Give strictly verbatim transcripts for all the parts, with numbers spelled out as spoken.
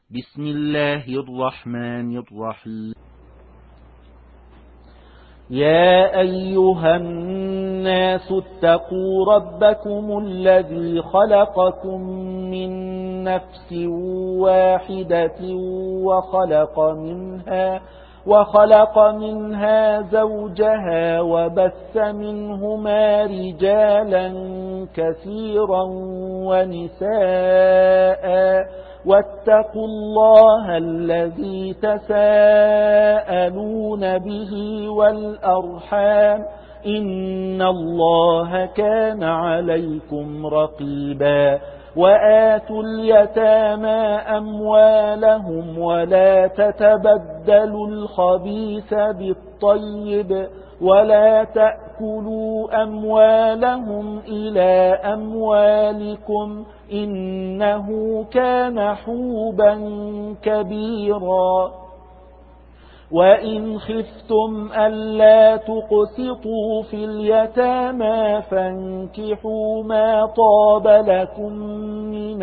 بسم الله الرحمن الرحيم. يا أيها الناس اتقوا ربكم الذي خلقكم من نفس واحدة وخلق منها وخلق منها زوجها وبث منهما رجالا كثيرا ونساء واتقوا الله الذي تساءلون به والأرحام إن الله كان عليكم رقيبا. وآتوا اليتامى أموالهم ولا تتبدلوا الخبيث بالطيب ولا تأكلوا أموالهم إلى أموالكم إنه كان حوبا كبيرا. وإن خفتم ألا تقسطوا في اليتامى فانكحوا ما طاب لكم من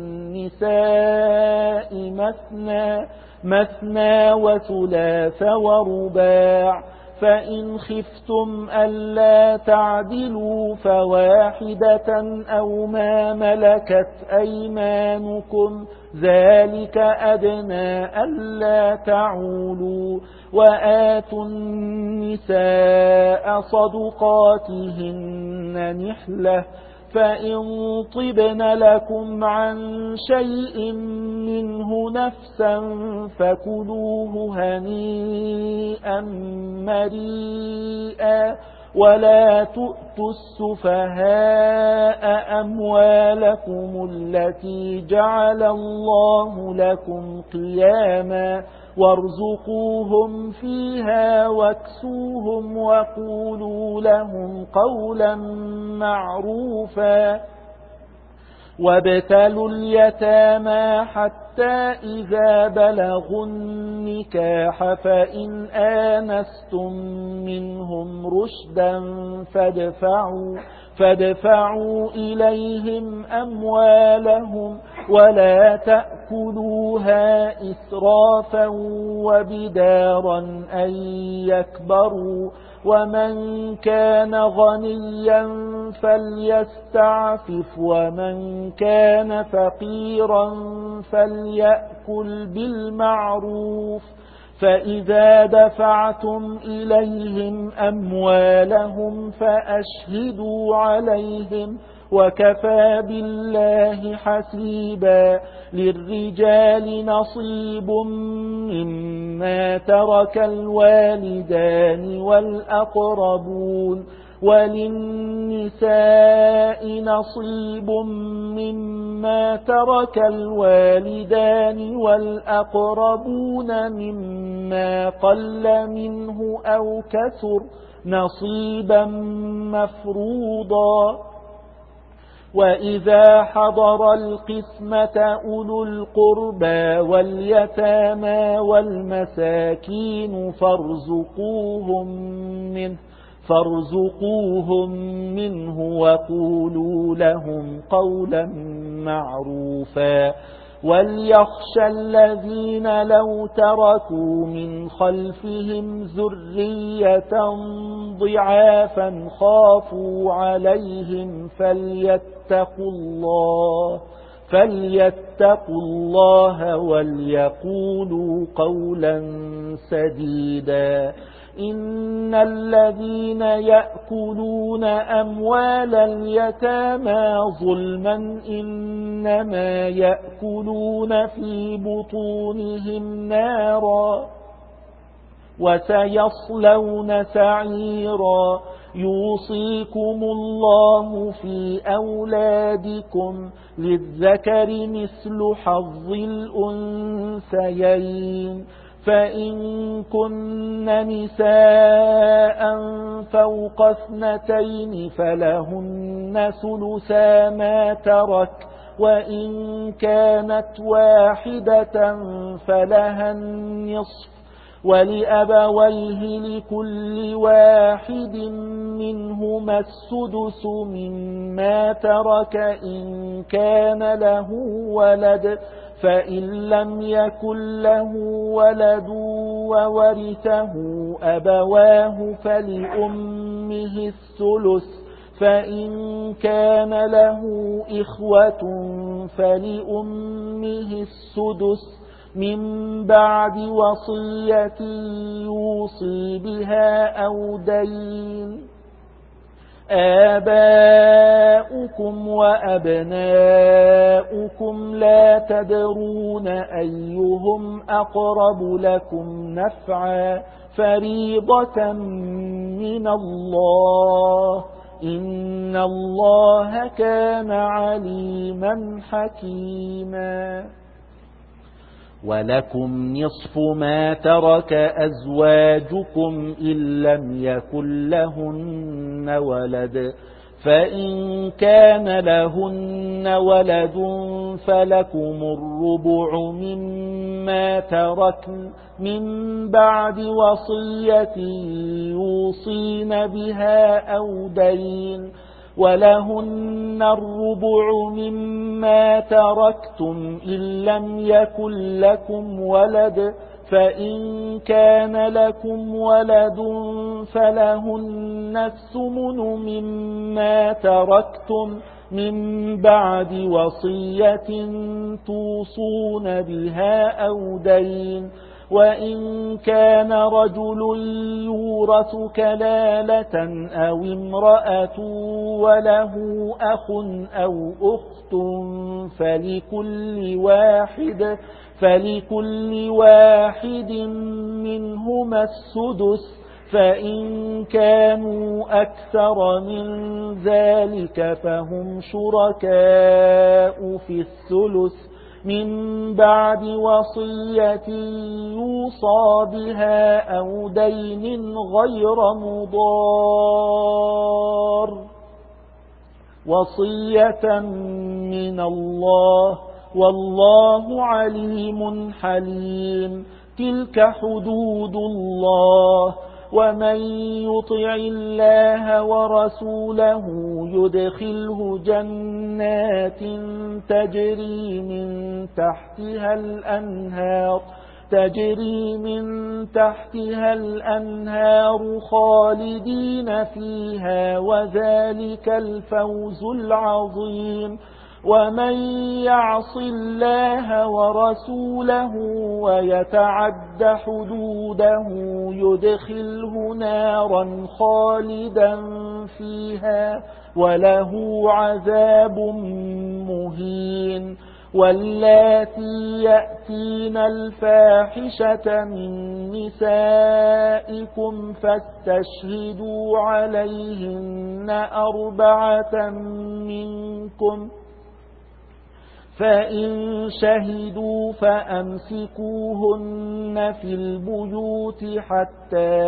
النساء مثنى مثنى وثلاث ورباع، فإن خفتم ألا تعدلوا فواحدة أو ما ملكت أيمانكم ذلك أدنى ألا تعولوا. وآتوا النساء صدقاتهن نحلة، فإن طبن لكم عن شيء منه نفسا فكلوه هنيئا مريئا. ولا تؤتوا السفهاء أموالكم التي جعل الله لكم قياما وارزقوهم فيها واكسوهم وقولوا لهم قولا معروفا. وابتلوا اليتامى حتى إذا بلغوا النكاح فإن آنستم منهم رشدا فادفعوا, فادفعوا إليهم أموالهم ولا تأكلوها إسرافا وبدارا أن يكبروا. ومن كان غنيا فليستعفف ومن كان فقيرا فليأكل بالمعروف. فإذا دفعتم إليهم أموالهم فأشهدوا عليهم وكفى بالله حسيبا. للرجال نصيب مما ترك الوالدان والأقربون وللنساء نصيب مما ترك الوالدان والأقربون مما قل منه أو كثر نصيبا مفروضا. وإذا حضر القسمة أولو القربى واليتامى والمساكين فارزقوهم منه فارزقوهم منه وقولوا لهم قولا معروفا. وليخشى الذين لو تركوا من خلفهم ذرية ضعافا خافوا عليهم فليتقوا الله فليتقوا الله وليقولوا قولا سديدا. إن الذين يأكلون أموال اليتامى ظلما إنما يأكلون في بطونهم نارا وسيصلون سعيرا. يوصيكم الله في أولادكم للذكر مثل حظ الأنثيين. فإن كن نساء فوق اثنتين فلهن ثلثا ما ترك، وإن كانت واحدة فلها النصف، ولأبويه لكل واحد منهما السدس مما ترك إن كان له ولد، فإن لم يكن له ولد وورثه أبواه فلأمه الثلث، فإن كان له إخوة فلأمه السدس من بعد وصية يوصي بها أو دين. آباؤكم وأبناؤكم لا تدرون أيهم أقرب لكم نفعا فريضة من الله، إن الله كان عليما حكيما. ولكم نصف ما ترك أزواجكم إن لم يكن لهن ولد، فإن كان لهن ولد فلكم الربع مما تركن من بعد وصية يوصين بها أو دين، ولهن الربع مما تركتم إن لم يكن لكم ولد، فإن كان لكم ولد فلهن الثمن مما تركتم من بعد وصية توصون بها أو دين. وإن كان رجل يورث كلالة أو امرأة وله أخ أو أخت فلكل واحد فلكل واحد منهما السدس، فإن كانوا أكثر من ذلك فهم شركاء في الثلث من بعد وصية يوصى بها أو دين غير مضار، وصية من الله، والله عليم حليم. تلك حدود الله، ومن يطع الله ورسوله يدخله جنات تجري من تحتها الأنهار تجري من تحتها الأنهار خالدين فيها، وذلك الفوز العظيم. ومن يعص الله ورسوله ويتعد حدوده يدخله نارا خالدا فيها وله عذاب مهين. واللاتي يأتين الفاحشة من نسائكم فاستشهدوا عليهن أربعة منكم، فإن شهدوا فأمسكوهن في البيوت حتى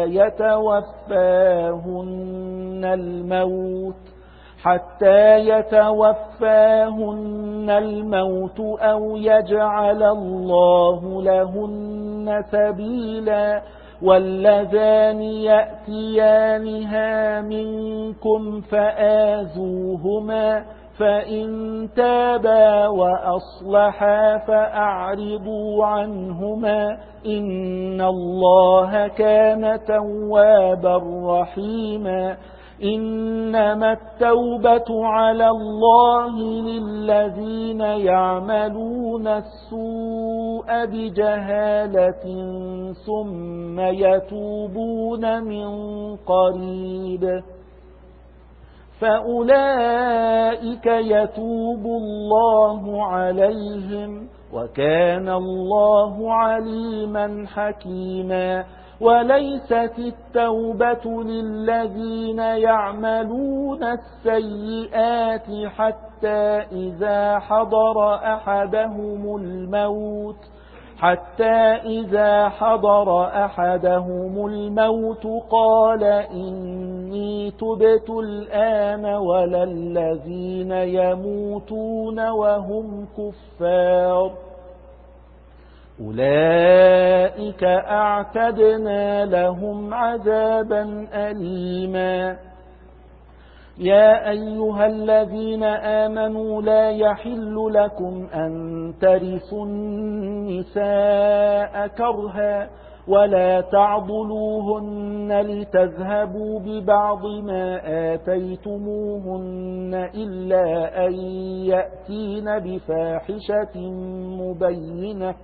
يتوفاهن الموت حتى يتوفاهن الموت أو يجعل الله لهن سبيلا. واللذان يأتيانها منكم فآذوهما، فإن تابا وأصلحا فأعرضوا عنهما، إن الله كان توابا رحيما. إنما التوبة على الله للذين يعملون السوء بجهالة ثم يتوبون من قريب فأولئك يتوب الله عليهم، وكان الله عليما حكيما. وليست التوبة للذين يعملون السيئات حتى إذا حضر أحدهم الموت حتى إذا حضر أحدهم الموت قال إني تبت الآن ولا الذين يموتون وهم كفار، أولئك أعتدنا لهم عذابا أليما. يا أيها الذين آمنوا لا يحل لكم أن ترثوا النساء كرها ولا تعضلوهن لتذهبوا ببعض ما آتيتموهن إلا أن يأتين بفاحشة مبينة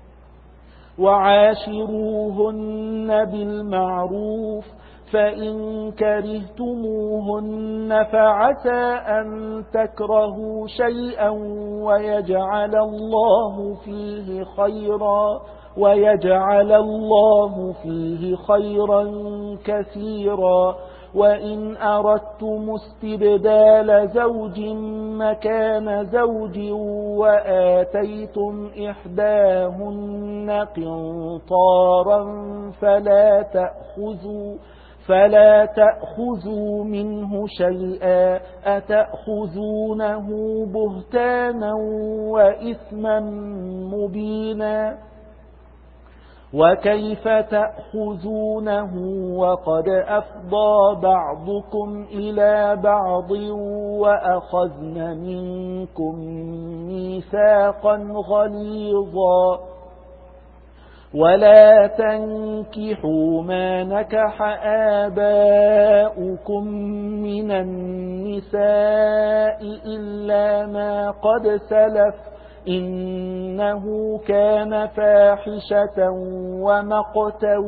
وعاشروهن بالمعروف فإن كرهتموهن فعسى أن تكرهوا شيئا ويجعل الله فيه خيرا ويجعل الله فيه خيرا كثيرا وإن أردتم استبدال زوج مكان زوج وآتيتم إحداهن قنطارا فلا تأخذوا فلا تأخذوا منه شيئا أتأخذونه بهتانا وإثما مبينا وكيف تأخذونه وقد أفضى بعضكم إلى بعض وأخذن منكم ميثاقا غليظا ولا تنكحوا ما نكح آباؤكم من النساء إلا ما قد سلف إنه كان فاحشة ومقتا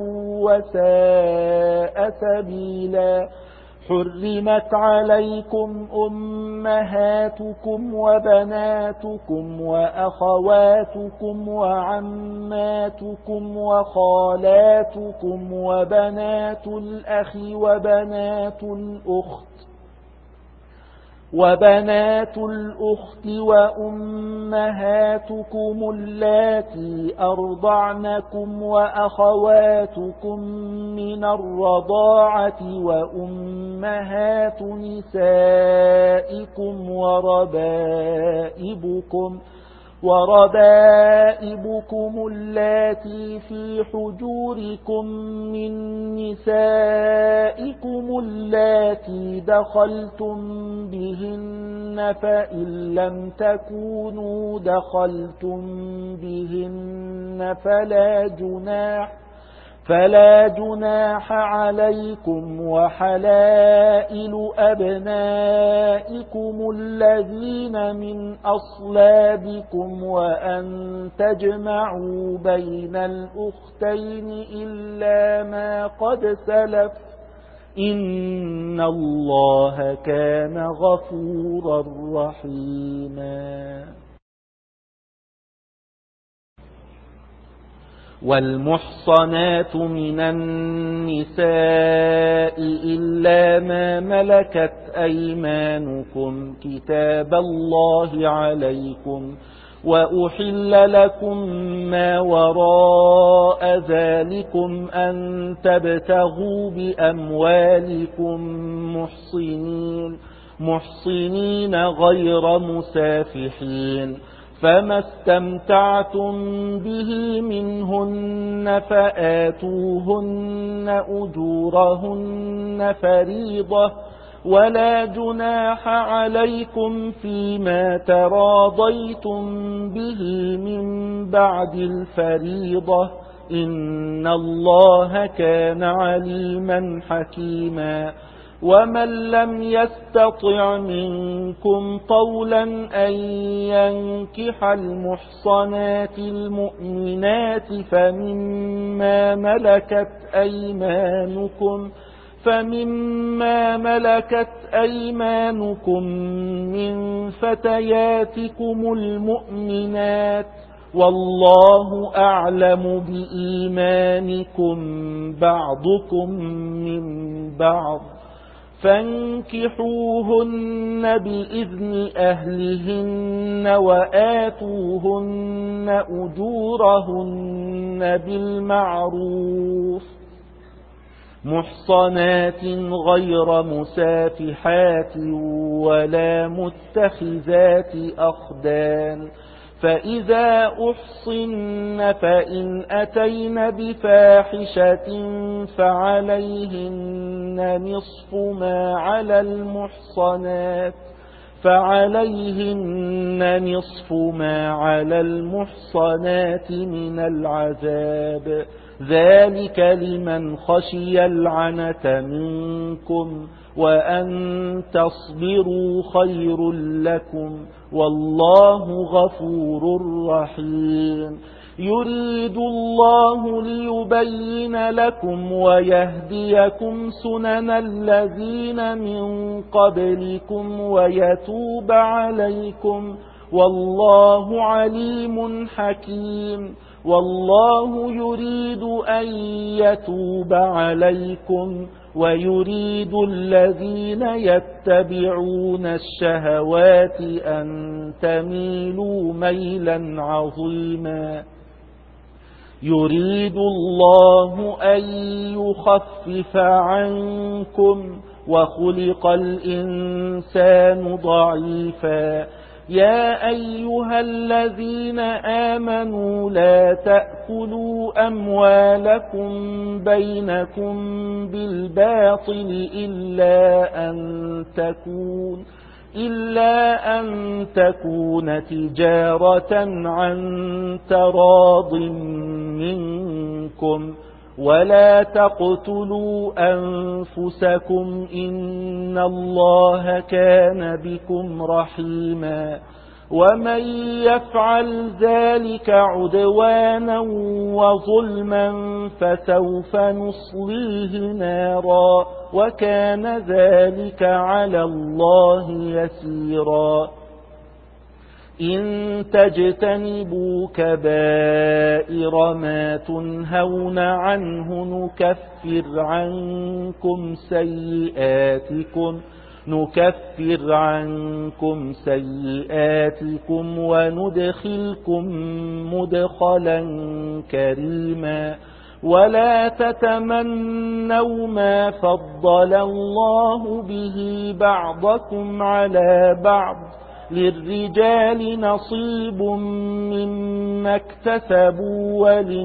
وساء سبيلا حرمت عليكم أمهاتكم وبناتكم وأخواتكم وعماتكم وخالاتكم وبنات الأخ وبنات الأخت وبنات الأخت وأمهاتكم اللاتي أرضعنكم وأخواتكم من الرضاعة وأمهات نسائكم وربائبكم وربائبكم اللاتي في حجوركم من نسائكم اللاتي دخلتم بهن فإن لم تكونوا دخلتم بهن فلا جناح فلا جناح عليكم وحلائل أبنائكم الذين من أصلابكم وأن تجمعوا بين الأختين إلا ما قد سلف إن الله كان غفورا رحيما والمحصنات من النساء إلا ما ملكت أيمانكم كتاب الله عليكم وأحل لكم ما وراء ذلكم أن تبتغوا بأموالكم محصنين محصنين غير مسافحين فما استمتعتم به منهن فآتوهن أجورهن فريضة ولا جناح عليكم فيما تراضيتم به من بعد الفريضة إن الله كان عليما حكيما ومن لم يستطع منكم طولا أن ينكح المحصنات المؤمنات فمما ملكت أيمانكم فمما ملكت أيمانكم من فتياتكم المؤمنات والله أعلم بإيمانكم بعضكم من بعض فانكحوهن بإذن أهلهن وآتوهن أجورهن بالمعروف محصنات غير مسافحات ولا متخذات أخدان فإذا أحصن فإن أتين بفاحشة فعليهن نصف ما على المحصنات فعليهن نصف ما على المحصنات من العذاب ذلك لمن خشي العنة منكم وأن تصبروا خير لكم والله غفور رحيم يريد الله ليبين لكم ويهديكم سنن الذين من قبلكم ويتوب عليكم والله عليم حكيم والله يريد أن يتوب عليكم ويريد الذين يتبعون الشهوات أن تميلوا ميلا عظيما يريد الله أن يخفف عنكم وخلق الإنسان ضعيفا يا أيها الذين آمنوا لا تأكلوا أموالكم بينكم بالباطل إلا أن تكون إلا أن تكون تجارة عن تراض منكم ولا تقتلوا أنفسكم إن الله كان بكم رحيما ومن يفعل ذلك عدوانا وظلما فسوف نصليه نارا وكان ذلك على الله يسيرا إن تجتنبوا كبائر ما تنهون عنه نكفر عنكم سيئاتكم نكفر عنكم سيئاتكم وندخلكم مدخلا كريما ولا تتمنوا ما فضل الله به بعضكم على بعض للرجال نصيب مما اكتسبوا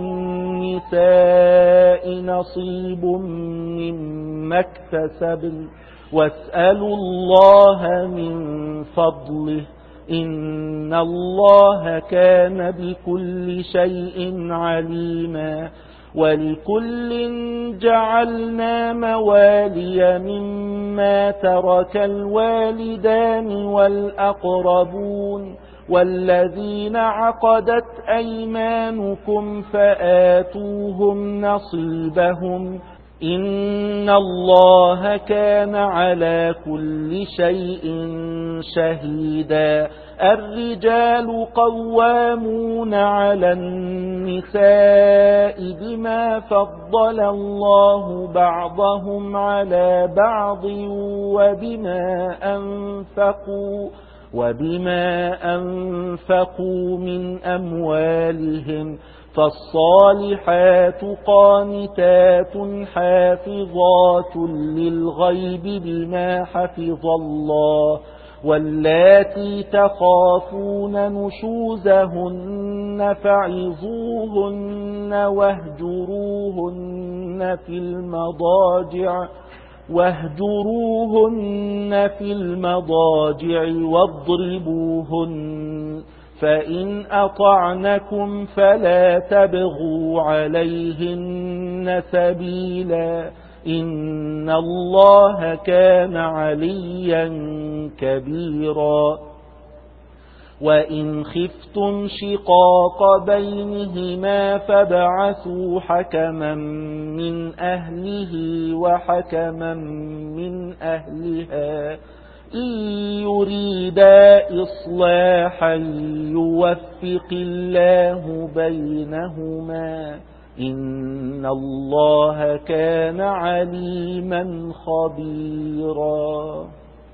وللنساء نصيب مما اكتسبن واسألوا الله من فضله إن الله كان بكل شيء عليما ولكل جعلنا موالي مما ترك الوالدان والأقربون والذين عقدت أيمانكم فآتوهم نصيبهم إن الله كان على كل شيء شهيدا الرجال قوامون على النساء بما فضل الله بعضهم على بعض وبما أنفقوا وبما أنفقوا من أموالهم فالصالحات قانتات حافظات للغيب بما حفظ الله واللاتي تخافون نشوزهن فعظوهن واهجروهن في المضاجع واهجروهن في المضاجع واضربوهن فإن أطعنكم فلا تبغوا عليهن سبيلا إن الله كان عليا كبيرا وإن خفتم شقاق بينهما فابعثوا حكما من أهله وحكما من أهلها إن يريدا إصلاحا يوفق الله بينهما إن الله كان عليما خبيرا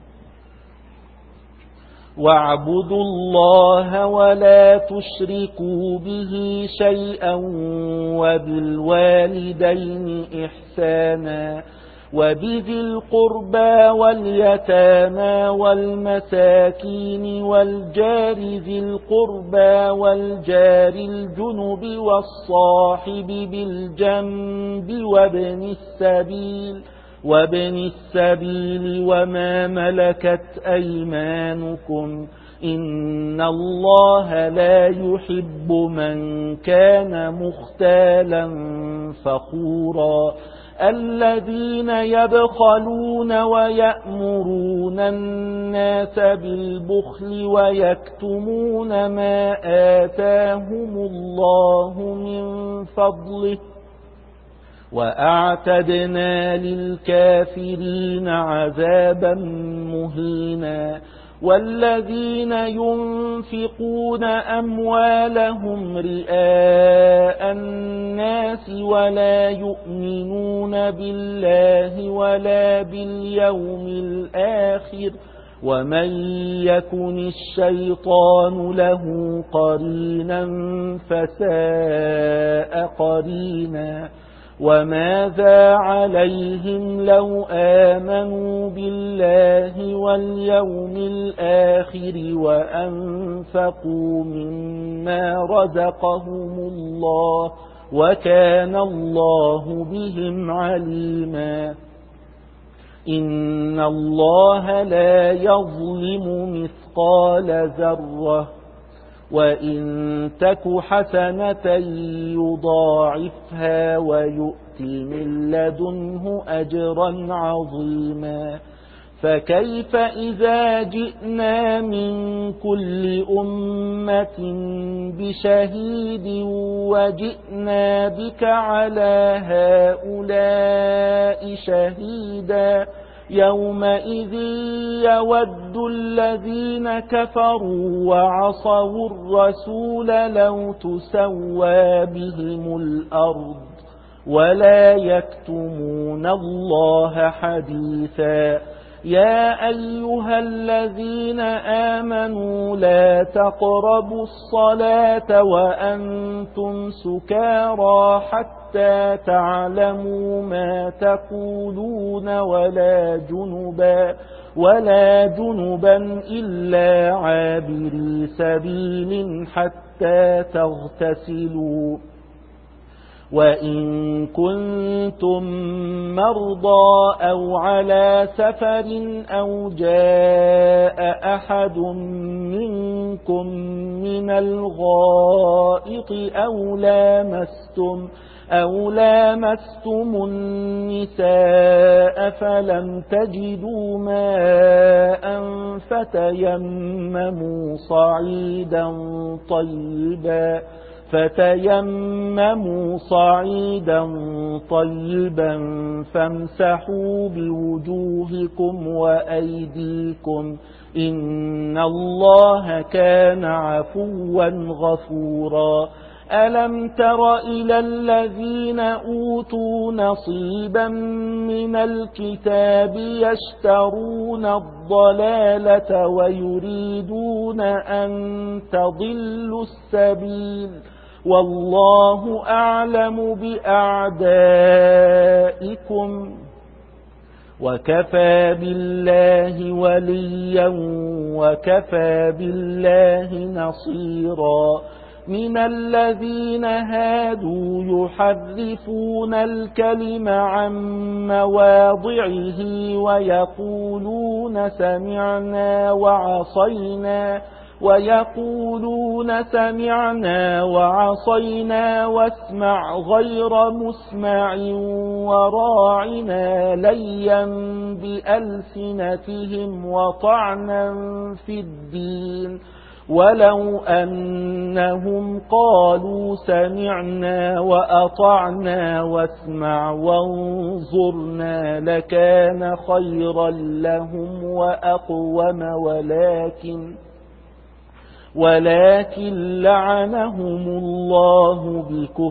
واعبدوا الله ولا تشركوا به شيئا وبالوالدين إحسانا وبذي القربى واليتامى والمساكين والجار ذي القربى والجار الجنب والصاحب بالجنب وابن السبيل وابن السبيل وما ملكت أيمانكم إن الله لا يحب من كان مختالا فخورا الذين يبخلون ويأمرون الناس بالبخل ويكتمون ما آتاهم الله من فضله وأعتدنا للكافرين عذابا مهينا والذين ينفقون أموالهم رئاء الناس ولا يؤمنون بالله ولا باليوم الآخر ومن يكن الشيطان له قرينا فساء قرينا وماذا عليهم لو آمنوا بالله واليوم الآخر وأنفقوا مما رزقهم الله وكان الله بهم عليما إن الله لا يظلم مثقال ذرة وإن تك حسنة يضاعفها ويؤت من لدنه أجرا عظيما فكيف إذا جئنا من كل أمة بشهيد وجئنا بك على هؤلاء شهيدا يومئذ يود الذين كفروا وعصوا الرسول لو تسوى بهم الأرض ولا يكتمون الله حديثا يا أيها الذين آمنوا لا تقربوا الصلاة وأنتم سكارى حتى تعلموا ما تقولون ولا جنبا ولا جنبا إلا عابري سبيل حتى تغتسلوا وإن كنتم مرضى أو على سفر أو جاء أحد منكم من الغائط أو لامستم أو لامستم النساء فلم تجدوا ماء فتيمموا صعيدا طيبا فتيمموا صعيدا طيبا فامسحوا بوجوهكم وأيديكم إن الله كان عفوا غفورا ألم تر إلى الذين أوتوا نصيبا من الكتاب يشترون الضلالة ويريدون أن تضلوا السبيل والله أعلم بأعدائكم وكفى بالله وليا وكفى بالله نصيرا من الذين هادوا يحرفون الكلم عن مواضعه ويقولون سمعنا وعصينا ويقولون سمعنا وعصينا واسمع غير مسمع وراعنا ليا بألسنتهم وطعنا في الدين ولو أنهم قالوا سمعنا وأطعنا واسمع وانظرنا لكان خيرا لهم وأقوم ولكن ولكن لعنهم الله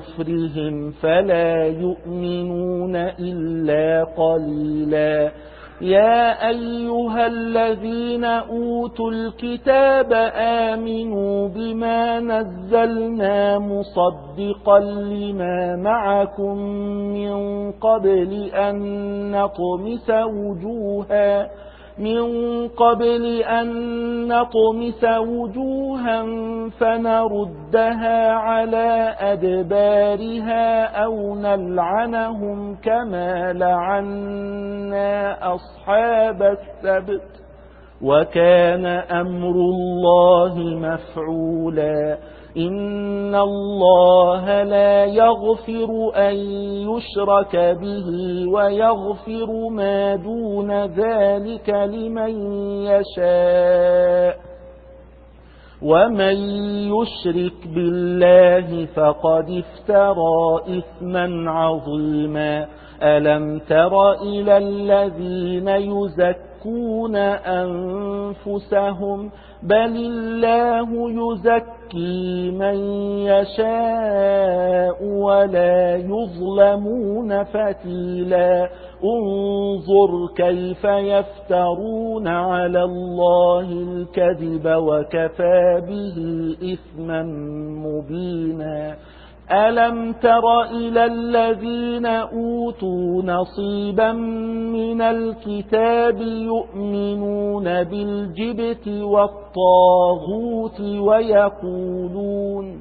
بكفرهم فلا يؤمنون إلا قليلا يا أيها الذين أوتوا الكتاب آمنوا بما نزلنا مصدقا لما معكم من قبل أن نطمس وجوها من قبل أن نطمس وجوها فنردها على أدبارها أو نلعنهم كما لعنا أصحاب السبت وكان أمر الله مفعولا إن الله لا يغفر أن يشرك به ويغفر ما دون ذلك لمن يشاء ومن يشرك بالله فقد افترى إثما عظيما ألم تر إلى الذين يزكون أنفسهم بل الله يزكي من يشاء ولا يظلمون فتيلا انظر كيف يفترون على الله الكذب وكفى به إثما مبينا ألم تر إلى الذين أوتوا نصيبا من الكتاب يؤمنون بالجبت والطاغوت ويقولون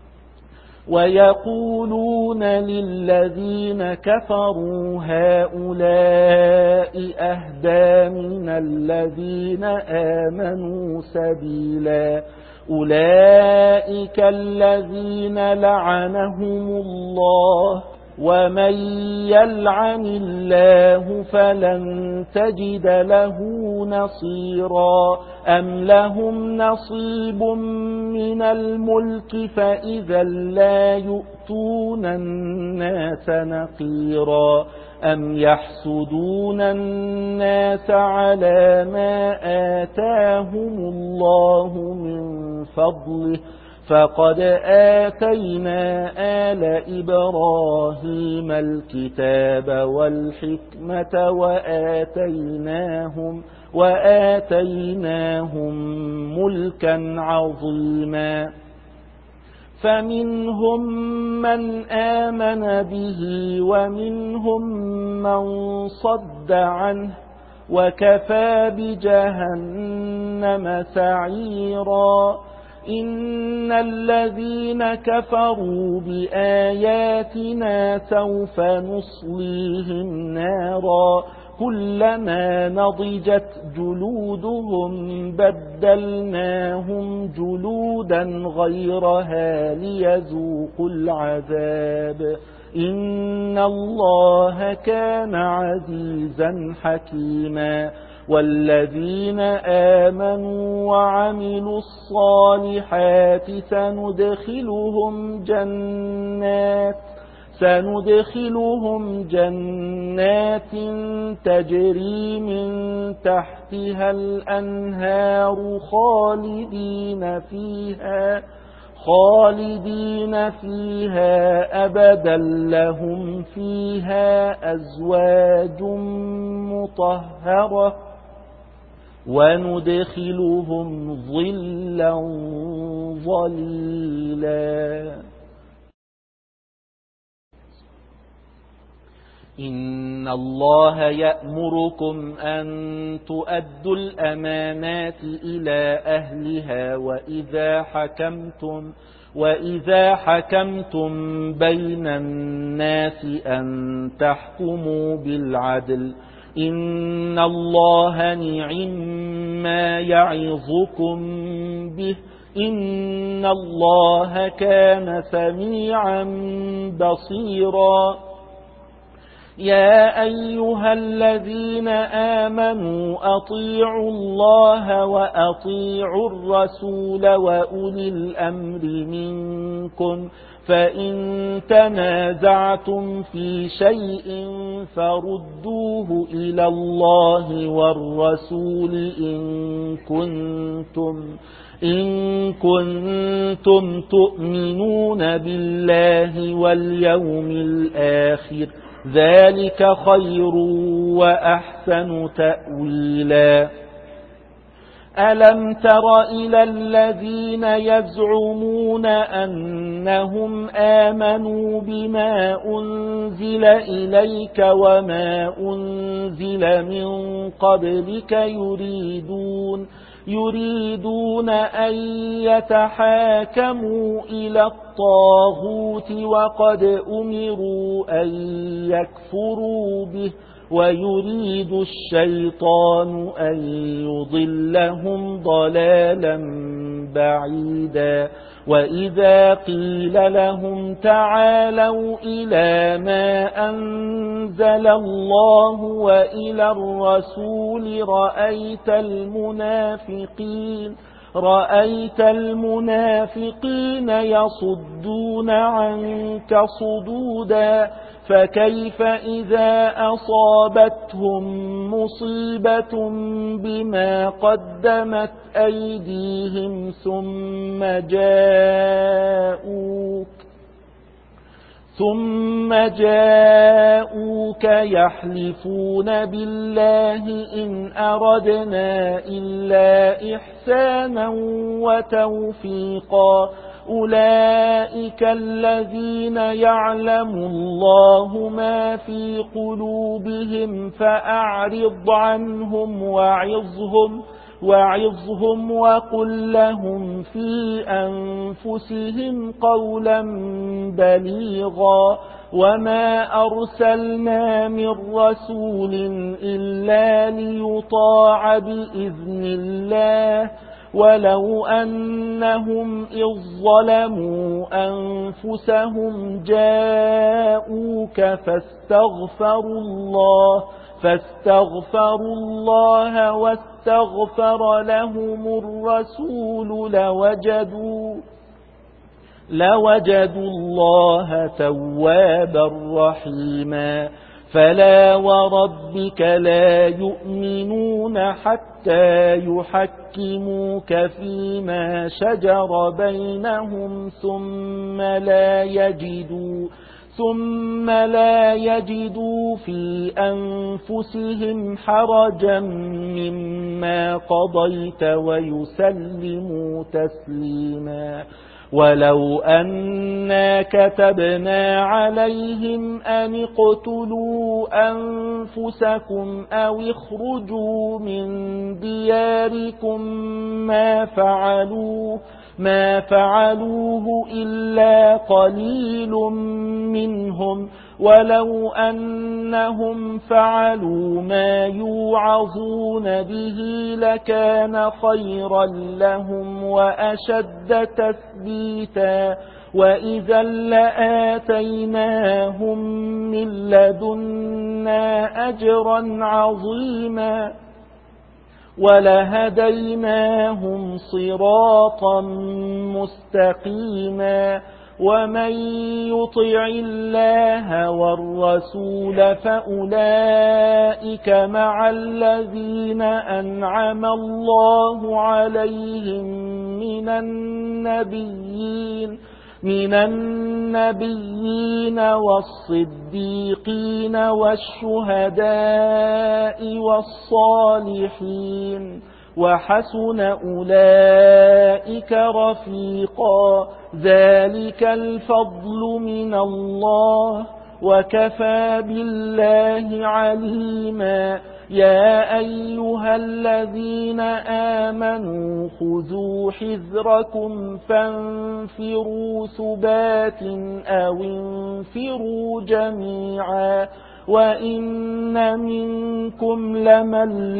ويقولون للذين كفروا هؤلاء أهدى من الذين آمنوا سبيلا أولئك الذين لعنهم الله ومن يلعن الله فلن تجد له نصيرا أم لهم نصيب من الملك فإذا لا يؤتون الناس نقيرا أم يحسدون الناس على ما آتاهم الله من فضله فقد آتينا آل إبراهيم الكتاب والحكمة وآتيناهم وآتيناهم ملكا عظيما فمنهم من آمن به ومنهم من صد عنه وكفى بجهنم سعيرا إن الذين كفروا بآياتنا سوف نصليهم نارا كلما نضجت جلودهم بدلناهم جلودا غيرها ليذوقوا العذاب إن الله كان عزيزا حكيما والذين آمنوا وعملوا الصالحات سندخلهم جنات سندخلهم جنات تجري من تحتها الأنهار خالدين فيها خالدين فيها أبدا لهم فيها أزواج مطهرة وندخلهم ظلا ظليلا إن الله يأمركم أن تؤدوا الأمانات إلى أهلها وإذا حكمتم وإذا حكمتم بين الناس أن تحكموا بالعدل إن الله نعما يعظكم به إن الله كان سميعا بصيرا يا أيها الذين آمنوا أطيعوا الله وأطيعوا الرسول وأولي الأمر منكم فإن تنازعتم في شيء فردوه إلى الله والرسول إن كنتم إن كنتم تؤمنون بالله واليوم الآخر ذلك خير وأحسن تأويلا. ألم تر إلى الذين يزعمون أنهم آمنوا بما أنزل إليك وما أنزل من قبلك يريدون يريدون أن يتحاكموا إلى الطاغوت وقد أمروا أن يكفروا به ويريد الشيطان أن يضلهم ضلالا بعيدا. وإذا قيل لهم تعالوا إلى ما أنزل الله وإلى الرسول رأيت المنافقين رأيت المنافقين يصدون عنك صدودا. فكيف إذا أصابتهم مصيبة بما قدمت أيديهم ثم جاءوك ثم جاءوك يحلفون بالله إن أردنا إلا إحسانا وتوفيقا أولئك الذين يعلم الله ما في قلوبهم فأعرض عنهم وعظهم وعظهم وقل لهم في أنفسهم قولا بليغا. وما أرسلنا من رسول إلا ليطاع بإذن الله ولو أنهم إذ ظلموا أنفسهم جاءوك فاستغفروا الله فاستغفروا الله واستغفر لهم الرسول لوجدوا لوجدوا الله توابا رحيما. فلا وربك لا يؤمنون حتى يحكموك فيما شجر بينهم ثم لا يجدوا ثم لا يجدوا في أنفسهم حرجا مما قضيت ويسلموا تسليما. ولو أنا كتبنا عليهم أن اقتلوا أنفسكم أو اخرجوا من دياركم ما فعلوه ما فعلوه إلا قليل منهم ولو أنهم فعلوا ما يوعظون به لكان خيرا لهم وأشد تثبيتا. وإذا لآتيناهم من لدنا أجرا عظيما ولهديناهم صراطا مستقيما. ومن يطع الله والرسول فأولئك مع الذين أنعم الله عليهم من النبيين من النبيين والصديقين والشهداء والصالحين وحسن أولئك رفيقا. ذلك الفضل من الله وكفى بالله عليما. يا أيها الذين آمنوا خذوا حذركم فانفروا ثبات أو انفروا جميعا. وإن منكم لمن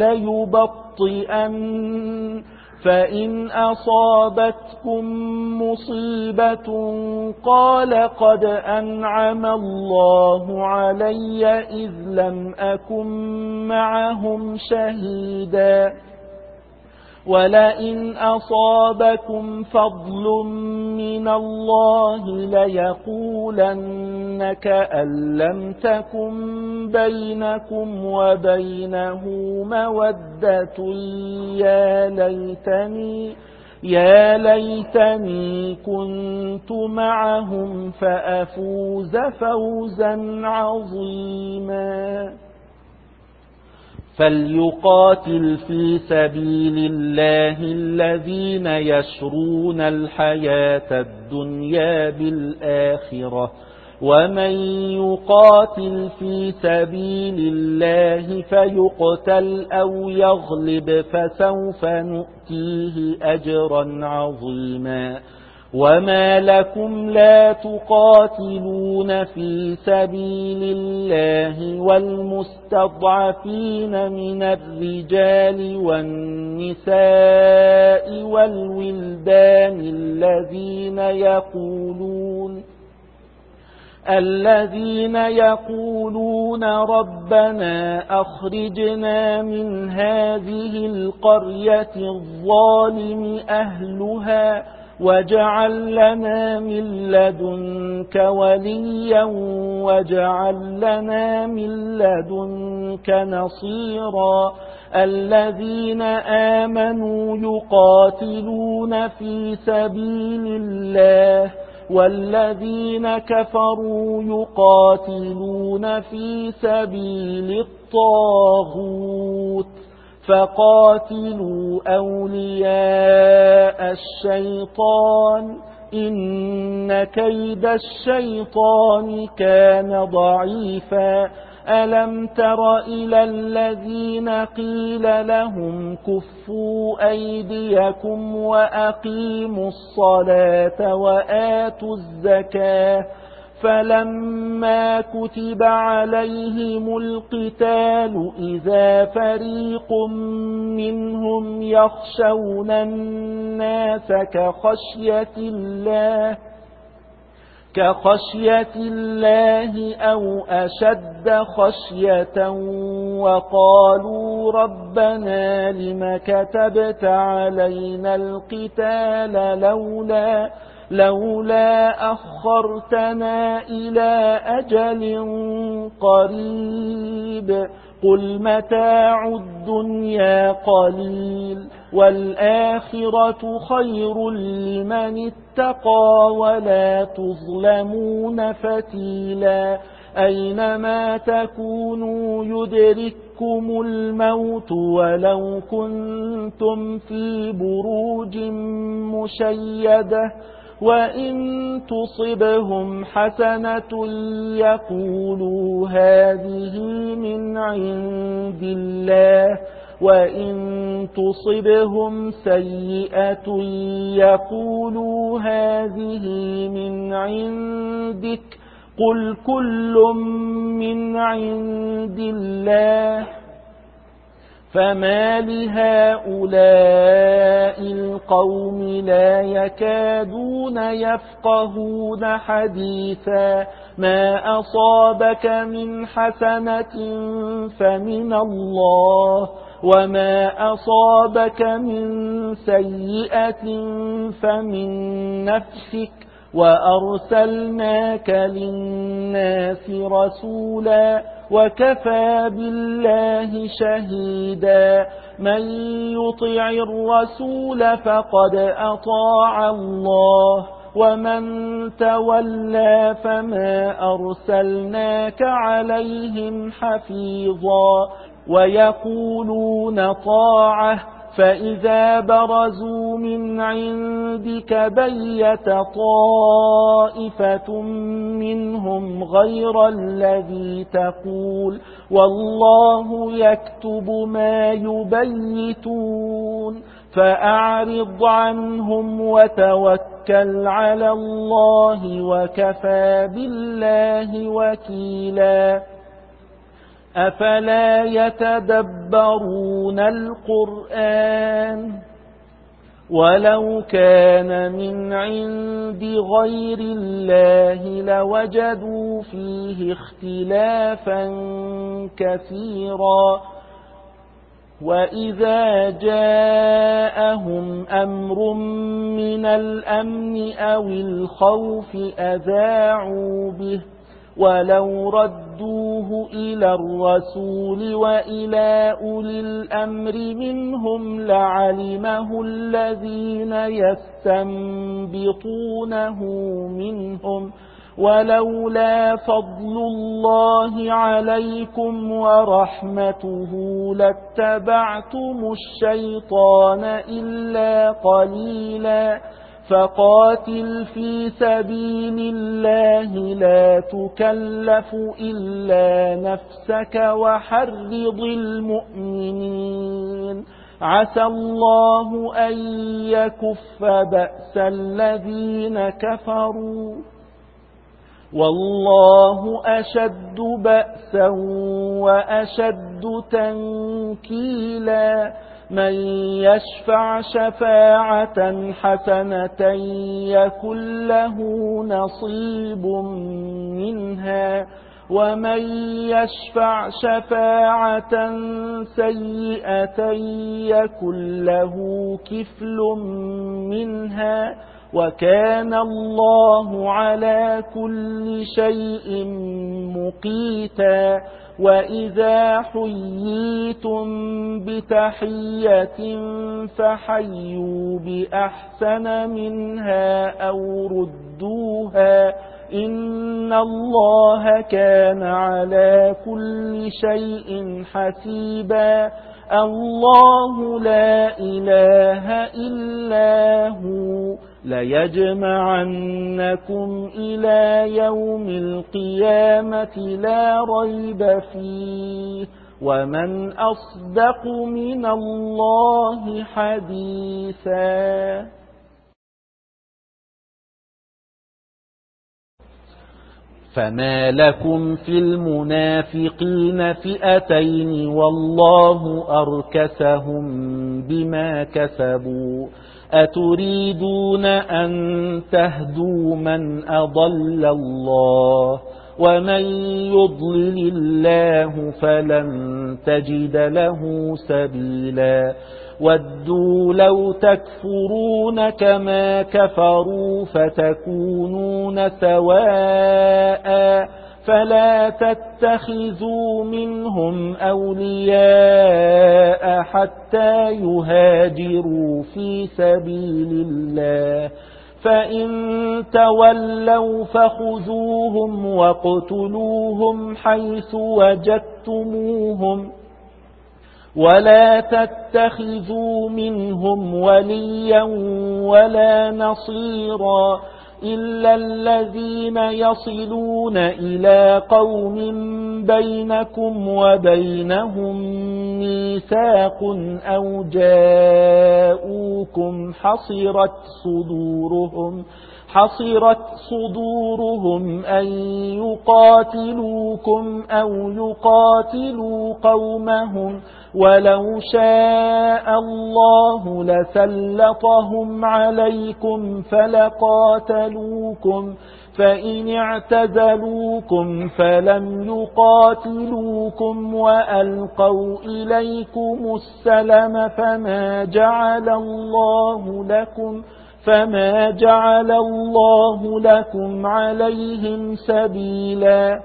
ليبطئن فإن أصابتكم مصيبة قال قد أنعم الله علي إذ لم أكن معهم شهيدا. ولئن أصابكم فضل من الله ليقولن كأن لم تكن بينكم وبينه مودة يا ليتني يا ليتني كنت معهم فأفوز فوزا عظيما فليقاتل في سبيل الله الذين يشرون الحياة الدنيا بالآخرة ومن يقاتل في سبيل الله فيقتل أو يغلب فسوف نؤتيه أجرا عظيما وما لكم لا تقاتلون في سبيل الله والمستضعفين من الرجال والنساء والولدان الذين يقولون الذين يقولون ربنا أخرجنا من هذه القرية الظالم أهلها واجعل لنا من لدنك وليا واجعل لنا من لدنك نصيرا الذين آمنوا يقاتلون في سبيل الله والذين كفروا يقاتلون في سبيل الطاغوت فقاتلوا أولياء الشيطان إن كيد الشيطان كان ضعيفا ألم تر إلى الذين قيل لهم كفوا أيديكم وأقيموا الصلاة وآتوا الزكاة فلما كتب عليهم القتال إذا فريق منهم يخشون الناس كخشية الله كخشية الله أو أشد خشية وقالوا ربنا لم كتبت علينا القتال لولا لولا أخرتنا إلى أجل قريب قل متاع الدنيا قليل والآخرة خير لمن اتقى ولا تظلمون فتيلا أينما تكونوا يدرككم الموت ولو كنتم في بروج مشيدة وإن تصبهم حسنة يقولوا هذه من عند الله وإن تصبهم سيئة يقولوا هذه من عندك قل كل من عند الله فما لهؤلاء القوم لا يكادون يفقهون حديثا ما أصابك من حسنة فمن الله وما أصابك من سيئة فمن نفسك وأرسلناك للناس رسولا وكفى بالله شهيدا من يطع الرسول فقد أطاع الله ومن تولى فما أرسلناك عليهم حفيظا ويقولون طاعة فإذا برزوا من عندك بيت طائفة منهم غير الذي تقول والله يكتب ما يبيتون فأعرض عنهم وتوكل على الله وكفى بالله وكيلا أفلا يتدبرون القرآن ولو كان من عند غير الله لوجدوا فيه اختلافا كثيرا وإذا جاءهم أمر من الأمن أو الخوف أذاعوا به ولو ردوه إلى الرسول وإلى أولي الأمر منهم لعلمه الذين يستنبطونه منهم ولولا فضل الله عليكم ورحمته لاتبعتم الشيطان إلا قليلا فقاتل في سبيل الله لا تكلف إلا نفسك وحرض المؤمنين عسى الله أن يكف بأس الذين كفروا والله أشد بأسا وأشد تنكيلا من يشفع شفاعة حسنة يكن له نصيب منها ومن يشفع شفاعة سيئة يكن له كفل منها وكان الله على كل شيء مقيتا وإذا حييتم بتحية فحيوا بأحسن منها أو ردوها إن الله كان على كل شيء حسيبا الله لا إله إلا هو ليجمعنكم إلى يوم القيامة لا ريب فيه ومن أصدق من الله حديثا فما لكم في المنافقين فئتين والله أركسهم بما كسبوا أتريدون أن تهدوا من أضل الله ومن يضلل الله فلن تجد له سبيلا ودوا لو تكفرون كما كفروا فتكونون سواء فلا تتخذوا منهم أولياء حتى يهاجروا في سبيل الله فإن تولوا فخذوهم واقتلوهم حيث وجدتموهم ولا تتخذوا منهم وليا ولا نصيرا إلا الذين يصلون إلى قوم بينكم وبينهم ميثاق أو جاءوكم حصرت صدورهم حصرت صدورهم أن يقاتلوكم أو يقاتلوا قومهم ولو شاء الله لسلطهم عليكم فلقاتلوكم فإن اعتزلوكم فلم يقاتلوكم وألقوا إليكم السلم فما جعل الله لكم فما جعل الله لكم عليهم سبيلا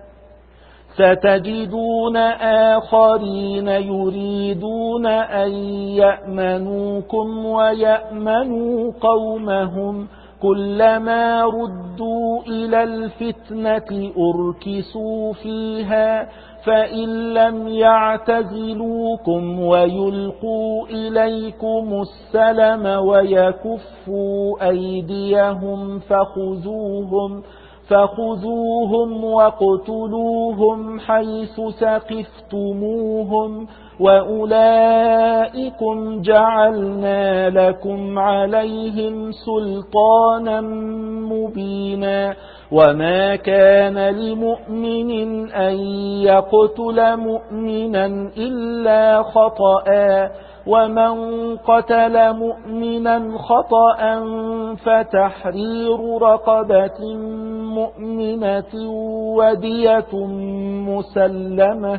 ستجدون آخرين يريدون أن يأمنوكم ويأمنوا قومهم كلما ردوا إلى الفتنة أركسوا فيها فإن لم يعتزلوكم ويلقوا إليكم السلم ويكفوا أيديهم فخذوهم فخذوهم واقتلوهم حيث ثقفتموهم وأولئكم جعلنا لكم عليهم سلطانا مبينا وما كان لمؤمن أن يقتل مؤمنا إلا خطأ ومن قتل مؤمنا خطأ فتحرير رقبة مؤمنة ودية مسلمة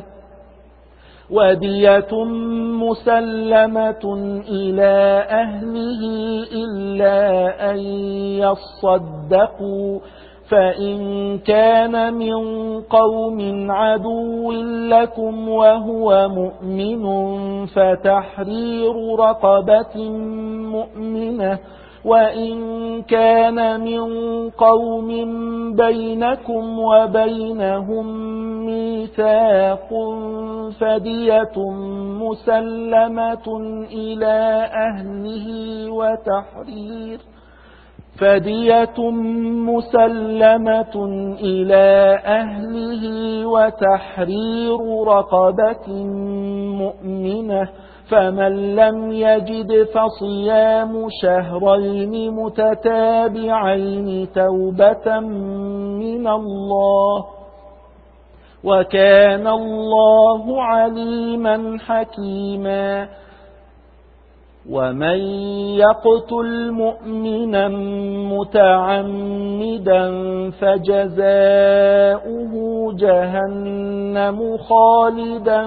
ودية مسلمة إلى أهله إلا أن يصدقوا فإن كان من قوم عدو لكم وهو مؤمن فتحرير رقبة مؤمنة، وإن كان من قوم بينكم وبينهم ميثاق فدية مسلمة إلى أهله وتحرير فدية مسلمة إلى أهله وتحرير رقبة مؤمنة، فمن لم يجد فصيام شهرين متتابعين توبة من الله، وكان الله عليما حكيما. ومن يقتل مؤمنا متعمدا فجزاؤه جهنم خالدا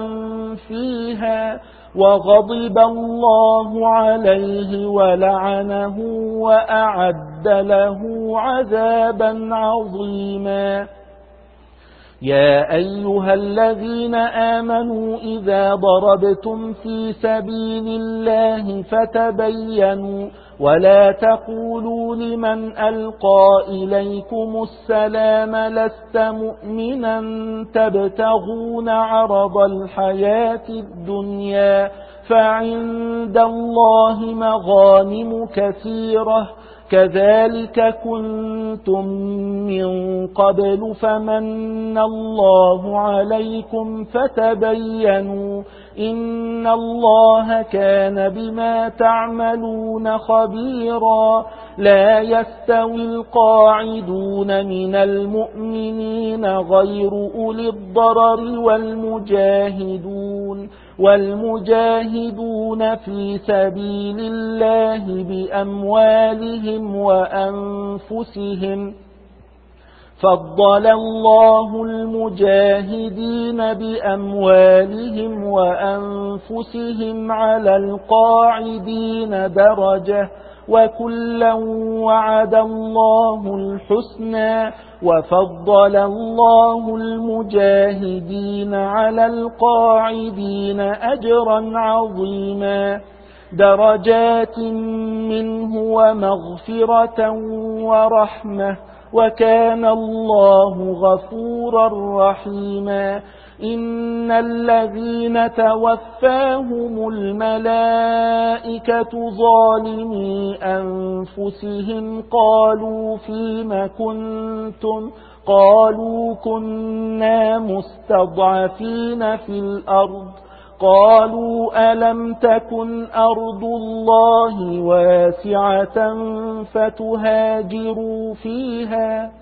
فيها وغضب الله عليه ولعنه وأعد له عذابا عظيما. يا أيها الذين آمنوا إذا ضربتم في سبيل الله فتبينوا ولا تقولوا لمن ألقى إليكم السلام لست مؤمنا تبتغون عرض الحياة الدنيا فعند الله مغانم كثيرة كذلك كنتم من قبل فمن الله عليكم فتبينوا إن الله كان بما تعملون خبيرا. لا يستوي القاعدون من المؤمنين غير أولي الضرر والمجاهدون والمجاهدون في سبيل الله بأموالهم وأنفسهم. فضل الله المجاهدين بأموالهم وأنفسهم على القاعدين درجة وكلا وعد الله الحسنى وفضل الله المجاهدين على القاعدين أجرا عظيما درجات منه ومغفرة ورحمة وكان الله غفورا رحيما. إن الذين توفاهم الملائكة ظالمي أنفسهم قالوا فيم كنتم قالوا كنا مستضعفين في الأرض قالوا ألم تكن أرض الله واسعة فتهاجروا فيها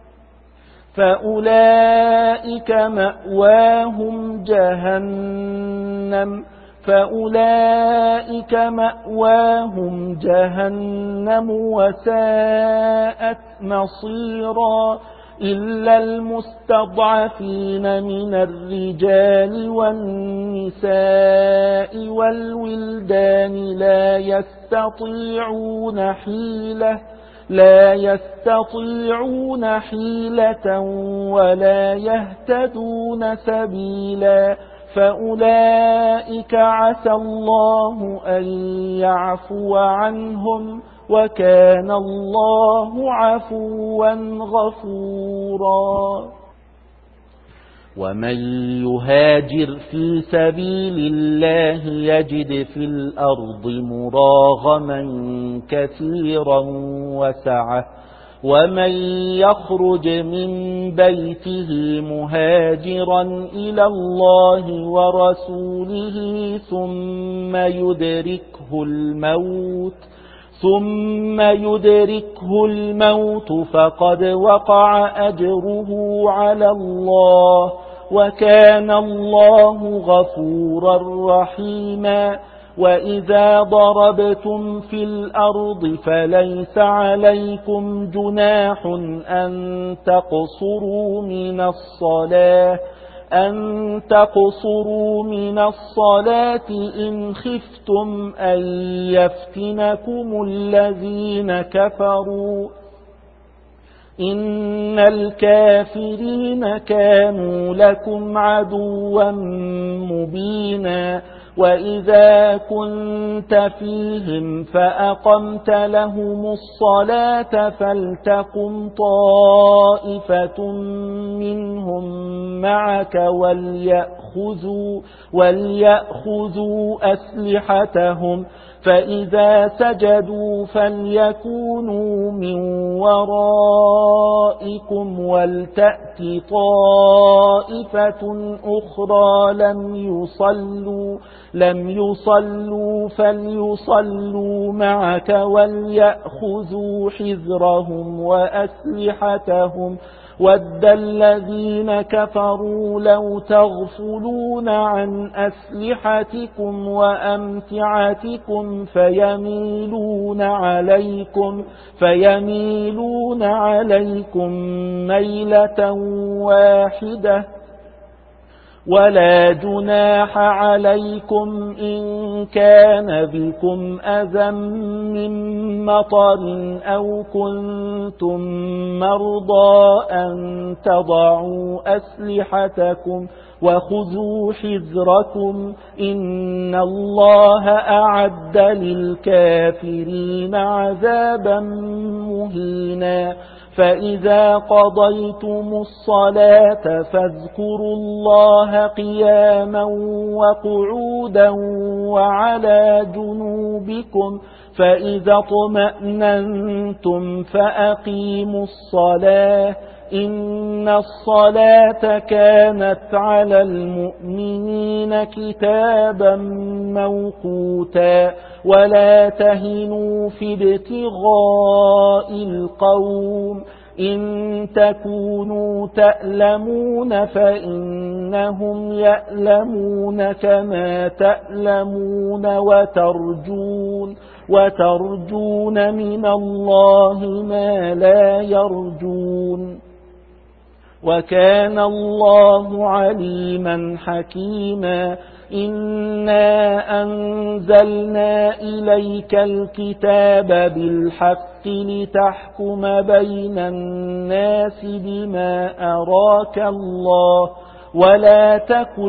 فأولئك مأواهم جهنم فأولئك مأواهم جهنم وساءت مصيرا. إلا المستضعفين من الرجال والنساء والولدان لا يستطيعون حيلة لا يستطيعون حيلة ولا يهتدون سبيلا فأولئك عسى الله أن يعفو عنهم وكان الله عفوا غفورا. ومن يهاجر في سبيل الله يجد في الأرض مراغما كثيرا وسعة ومن يخرج من بيته مهاجرا إلى الله ورسوله ثم يدركه الموت ثم يدركه الموت فقد وقع أجره على الله وكان الله غفورا رحيما. وإذا ضربتم في الأرض فليس عليكم جناح أن تقصروا من الصلاة أن تقصروا من الصلاة إن خفتم أن يفتنكم الذين كفروا إن الكافرين كانوا لكم عدوا مبينا وإذا كنت فيهم فأقمت لهم الصلاة فلتقم طائفة منهم معك وليأخذوا, وليأخذوا أسلحتهم فإذا سجدوا فليكونوا من ورائكم ولتأت طائفة أخرى لم يصلوا لم يصلوا فليصلوا معك وليأخذوا حذرهم وأسلحتهم ود الذين كفروا لو تغفلون عن أسلحتكم وأمتعتكم فيميلون عليكم فيميلون عليكم ميلة واحدة ولا جناح عليكم إن كان بكم أذى من مطر أو كنتم مرضى أن تضعوا أسلحتكم وخذوا حذركم إن الله أعد للكافرين عذابا مهينا فإذا قضيتم الصلاة فاذكروا الله قياما وقعودا وعلى جنوبكم فإذا اطمأننتم فأقيموا الصلاة إن الصلاة كانت على المؤمنين كتابا موقوتا ولا تهنوا في ابتغاء القوم إن تكونوا تألمون فإنهم يألمون كما تألمون وترجون وترجون من الله ما لا يرجون وكان الله عليما حكيما إنا أنزلنا إليك الكتاب بالحق لتحكم بين الناس بما أراك الله ولا تكن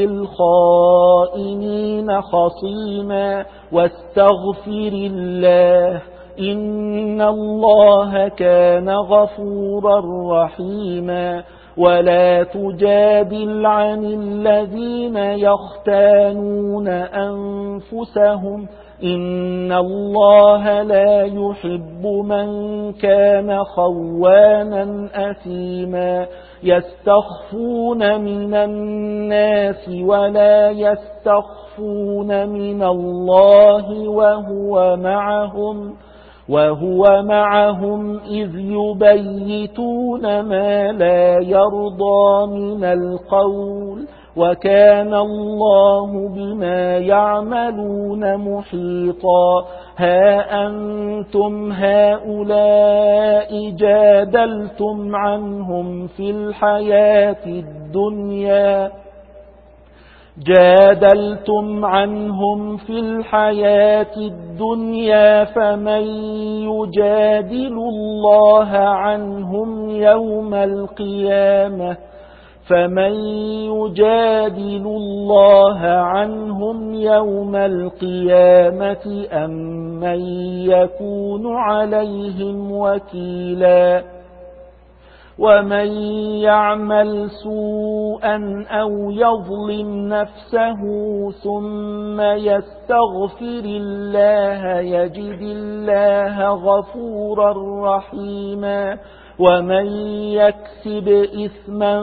للخائنين خصيما واستغفر الله إن الله كان غفورا رحيما ولا تجادل عن الذين يختانون أنفسهم إن الله لا يحب من كان خوانا أثيما يستخفون من الناس ولا يستخفون من الله وهو معهم وهو معهم إذ يبيتون ما لا يرضى من القول وكان الله بما يعملون محيطا ها أنتم هؤلاء جادلتم عنهم في الحياة الدنيا جادلتم عنهم في الحياة الدنيا فمن يجادل الله عنهم يوم القيامة فمن يجادل الله عنهم يوم القيامة أم من يكون عليهم وكيلا ومن يعمل سوءا أو يظلم نفسه ثم يستغفر الله يجد الله غفورا رحيما ومن يكسب إثما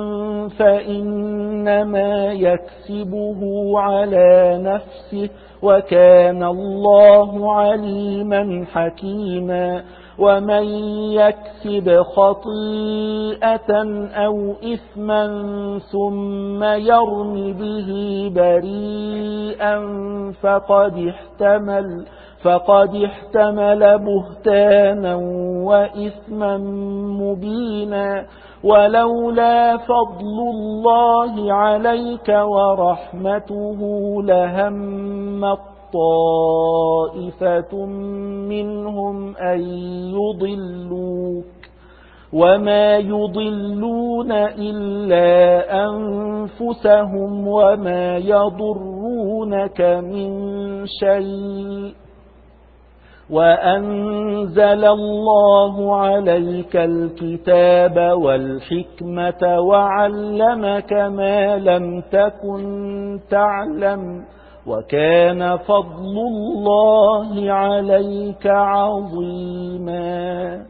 فإنما يكسبه على نفسه وكان الله عليما حكيما ومن يكسب خطيئة أو إثما ثم يرم به بريئا فقد احتمل فقد احتمل بهتانا وإثما مبينا ولولا فضل الله عليك ورحمته لهم طائفة منهم أن يضلوك وما يضلون إلا أنفسهم وما يضرونك من شيء وأنزل الله عليك الكتاب والحكمة وعلمك ما لم تكن تعلم وكان فضل الله عليك عظيما.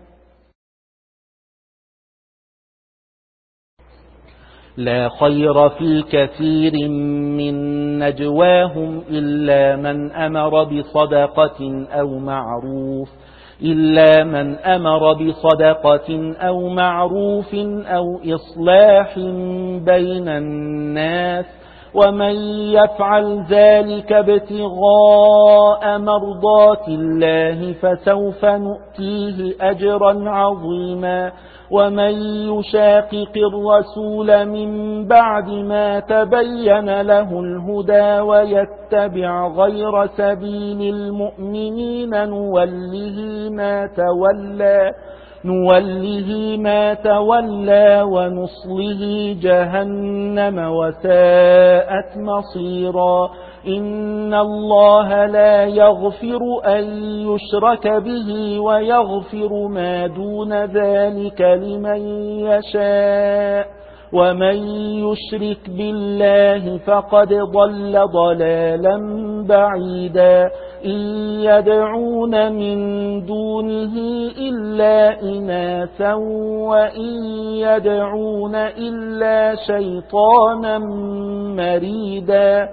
لا خير في كثير من نجواهم إلا من أمر بصدقة أو معروف إلا من أمر بصدقة أو معروف أو إصلاح بين الناس ومن يفعل ذلك ابتغاء مرضات الله فسوف نؤتيه أجرا عظيما. ومن يشاقق الرسول من بعد ما تبين له الهدى ويتبع غير سبيل المؤمنين نوله ما تولى نوله ما تولى ونصله جهنم وساءت مصيرا. إن الله لا يغفر أن يشرك به ويغفر ما دون ذلك لمن يشاء ومن يشرك بالله فقد ضل ضلالا بعيدا. إن يدعون من دونه إلا إناثا وإن يدعون إلا شيطانا مريدا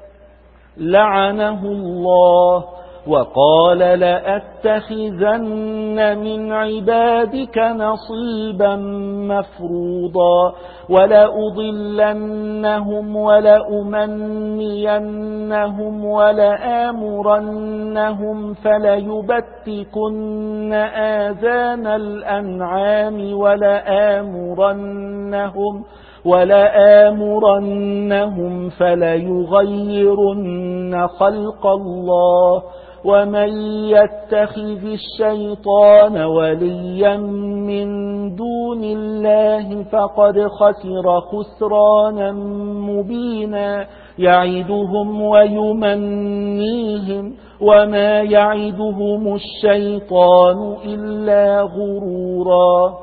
لعنه الله وقال لأتخذن من عبادك نصيبا مفروضا ولأضلنهم ولأمنينهم ولآمرنهم فليبتكن آذان الأنعام ولآمرنهم ولآمرنهم فليغيرن خلق الله. ومن يتخذ الشيطان وليا من دون الله فقد خسر خسرانا مبينا. يعدهم ويمنيهم وما يعدهم الشيطان إلا غرورا.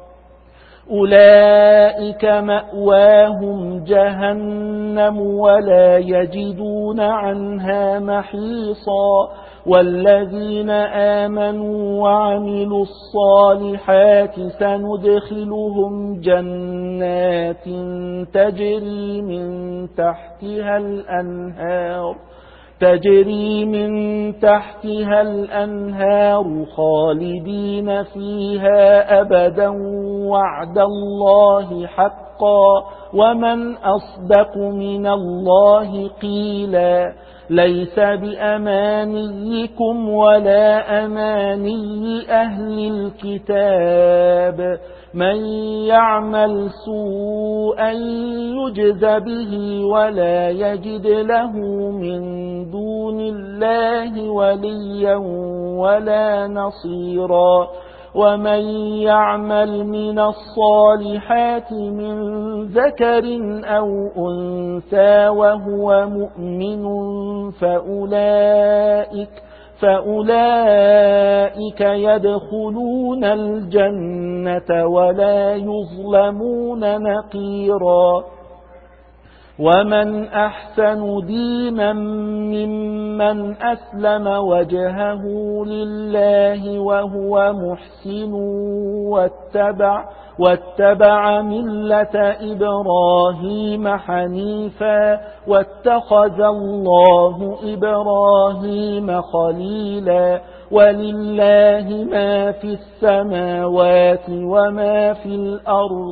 أولئك مأواهم جهنم ولا يجدون عنها محيصا. والذين آمنوا وعملوا الصالحات سندخلهم جنات تجري من تحتها الأنهار تجري من تحتها الأنهار خالدين فيها أبدا وعد الله حقا ومن أصدق من الله قيلا. ليس بأمانيكم ولا أماني أهل الكتاب من يعمل سوءا يجز به ولا يجد له من دون الله وليا ولا نصيرا. ومن يعمل من الصالحات من ذكر أو أنثى وهو مؤمن فأولئك فأولئك يدخلون الجنة ولا يظلمون نقيرا. ومن أحسن دينا ممن أسلم وجهه لله وهو محسن واتبع, واتبع ملة إبراهيم حنيفا واتخذ الله إبراهيم خليلا. ولله ما في السماوات وما في الأرض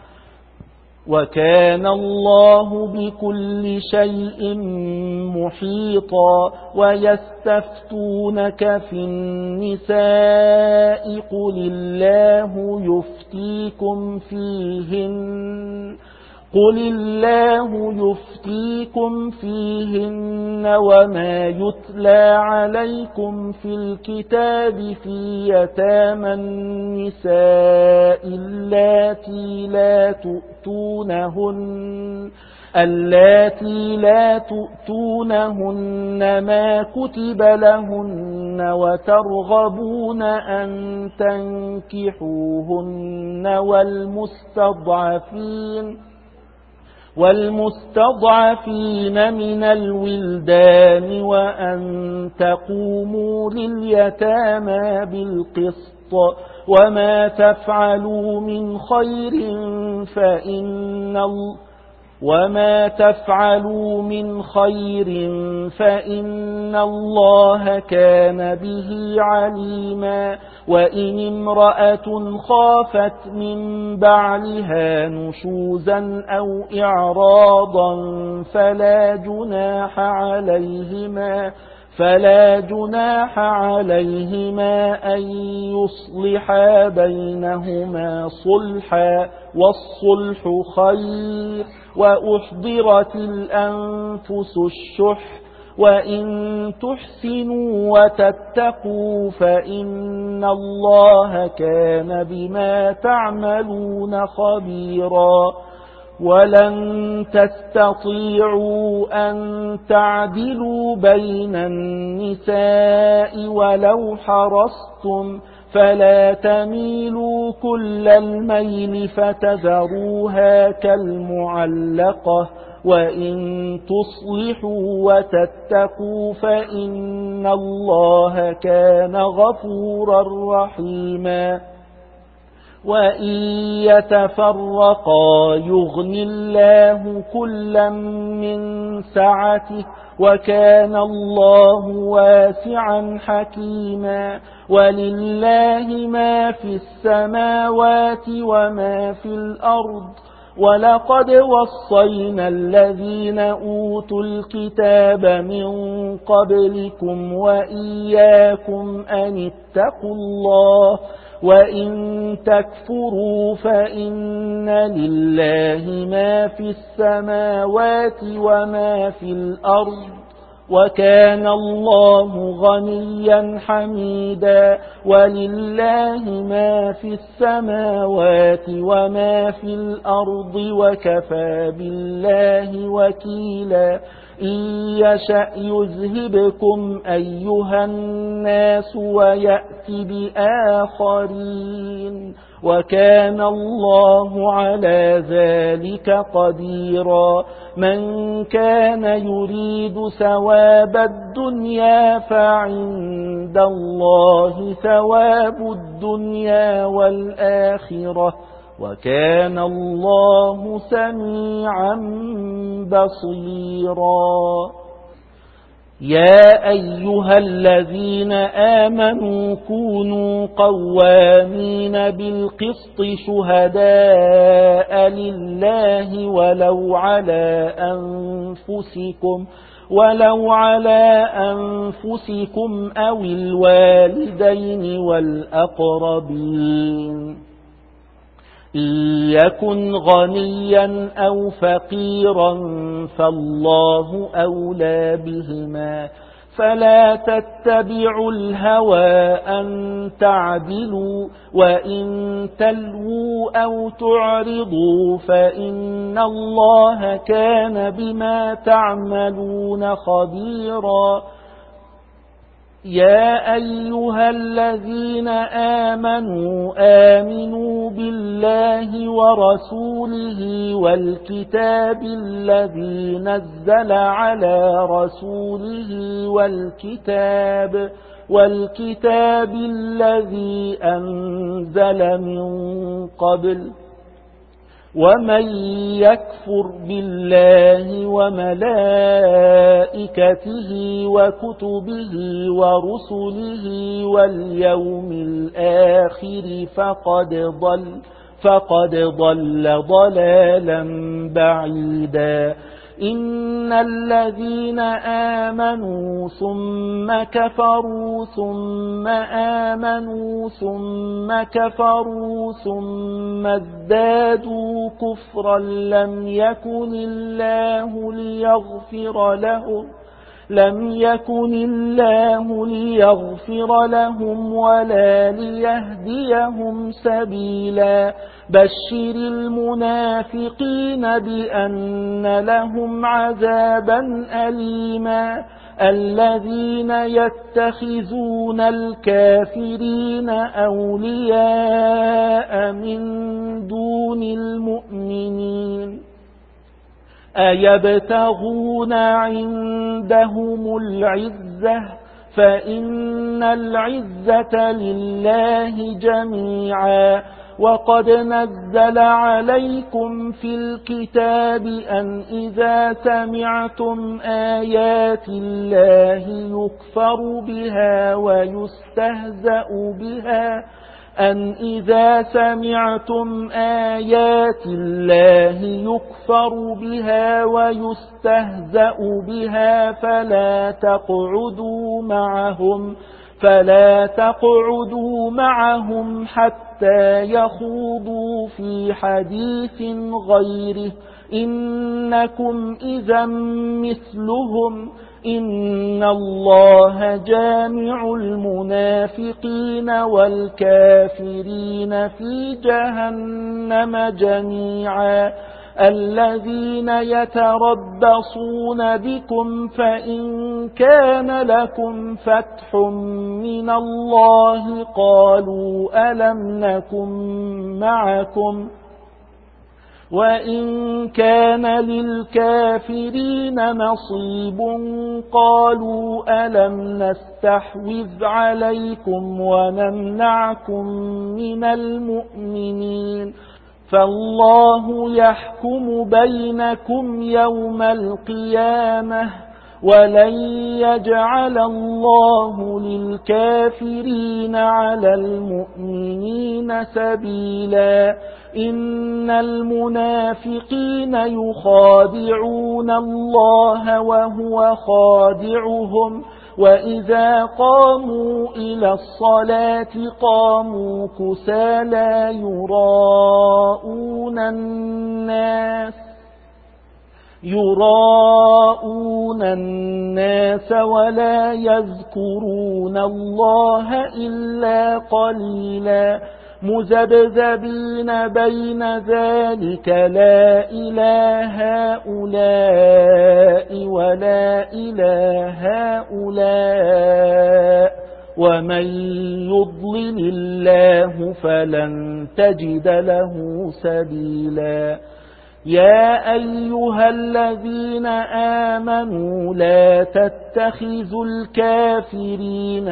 وكان الله بكل شيء محيطا. ويستفتونك في النساء قل الله يفتيكم فيهن قل الله يفتيكم فيهن وما يتلى عليكم في الكتاب في يتامى النساء اللاتي لا تؤتونهن اللاتي لا تؤتونهن ما كتب لهن وترغبون أن تنكحوهن والمستضعفين والمستضعفين من الولدان وأن تقوموا لليتامى بالقسط وما تفعلوا من خير فإن الله وما تفعلوا من خير فإن الله كان به عليما وإن امرأة خافت من بعلها نشوزا أو إعراضا فلا جناح عليهما فلا جناح عليهما أن يصلحا بينهما صلحا والصلح خير وأحضرت الأنفس الشح وإن تحسنوا وتتقوا فإن الله كان بما تعملون خبيرا ولن تستطيعوا أن تعدلوا بين النساء ولو حرصتم فلا تميلوا كل الميل فتذروها كالمعلقة وإن تصلحوا وتتقوا فإن الله كان غفورا رحيما وإن يتفرقا يغني الله كلا من سعته وكان الله واسعا حكيما ولله ما في السماوات وما في الأرض ولقد وصينا الذين أوتوا الكتاب من قبلكم وإياكم أن اتقوا الله وإن تكفروا فإن لله ما في السماوات وما في الأرض وكان الله غنيا حميدا ولله ما في السماوات وما في الأرض وكفى بالله وكيلا إن يشأ يذهبكم أيها الناس ويأتي بآخرين وكان الله على ذلك قديرا من كان يريد ثواب الدنيا فعند الله ثواب الدنيا والآخرة وكان الله سميعا بصيرا يا أيها الذين آمنوا كونوا قوامين بالقسط شهداء لله ولو على أنفسكم ولو على أنفسكم أو الوالدين والأقربين إن يكن غنيا أو فقيرا فالله أولى بهما فلا تتبعوا الهوى أن تعدلوا وإن تلووا أو تعرضوا فإن الله كان بما تعملون خبيرا يا أيها الذين آمنوا آمنوا بالله ورسوله والكتاب الذي نزل على رسوله والكتاب والكتاب الذي أنزل من قبل ومن يكفر بالله وملائكته وكتبه ورسله واليوم الآخر فقد ضل فقد ضل ضلالا بعيدا إن الذين آمنوا ثم كفروا ثم آمنوا ثم كفروا ثم ازدادوا كفرا لم يكن الله ليغفر لهم لم يكن الله ليغفر لهم ولا ليهديهم سبيلا بشر المنافقين بأن لهم عذابا أليما الذين يتخذون الكافرين أولياء من دون المؤمنين أيبتغون عندهم العزة فإن العزة لله جميعا وقد نزل عليكم في الكتاب أن إذا سمعتم آيات الله يكفر بها ويستهزأ بها أن إذا سمعتم آيات الله يكفر بها ويستهزأ بها فلا تقعدوا معهم فلا تقعدوا معهم حتى يخوضوا في حديث غيره إنكم إذا مثلهم إن الله جامع المنافقين والكافرين في جهنم جميعا الذين يتربصون بكم فإن كان لكم فتح من الله قالوا ألم نكن معكم وإن كان للكافرين نصيب قالوا ألم نستحوذ عليكم ونمنعكم من المؤمنين فالله يحكم بينكم يوم القيامة ولن يجعل الله للكافرين على المؤمنين سبيلا إن المنافقين يخادعون الله وهو خادعهم وإذا قاموا إلى الصلاة قاموا كسالى يراءون الناس يراءون الناس ولا يذكرون الله إلا قليلا مذبذبين بين ذلك لا إله هؤلاء ولا إله هؤلاء ومن يضلل الله فلن تجد له سبيلا يا أيها الذين آمنوا لا تتخذوا الكافرين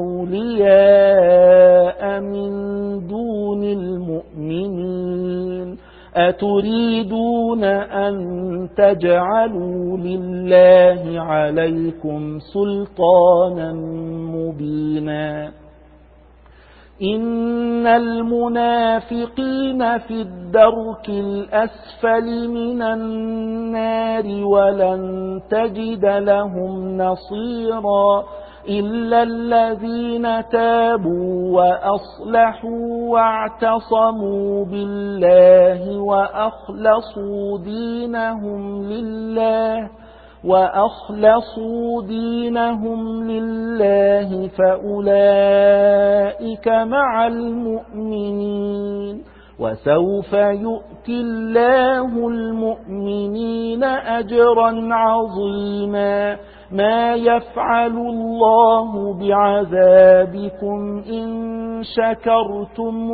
أولياء من دون المؤمنين أتريدون أن تجعلوا لله عليكم سلطانا مبينا إن المنافقين في الدرك الأسفل من النار ولن تجد لهم نصيرا إلا الذين تابوا وأصلحوا واعتصموا بالله وأخلصوا دينهم لله وأخلصوا دينهم لله فأولئك مع المؤمنين وسوف يؤتي الله المؤمنين أجرا عظيما ما يفعل الله بعذابكم إن شكرتم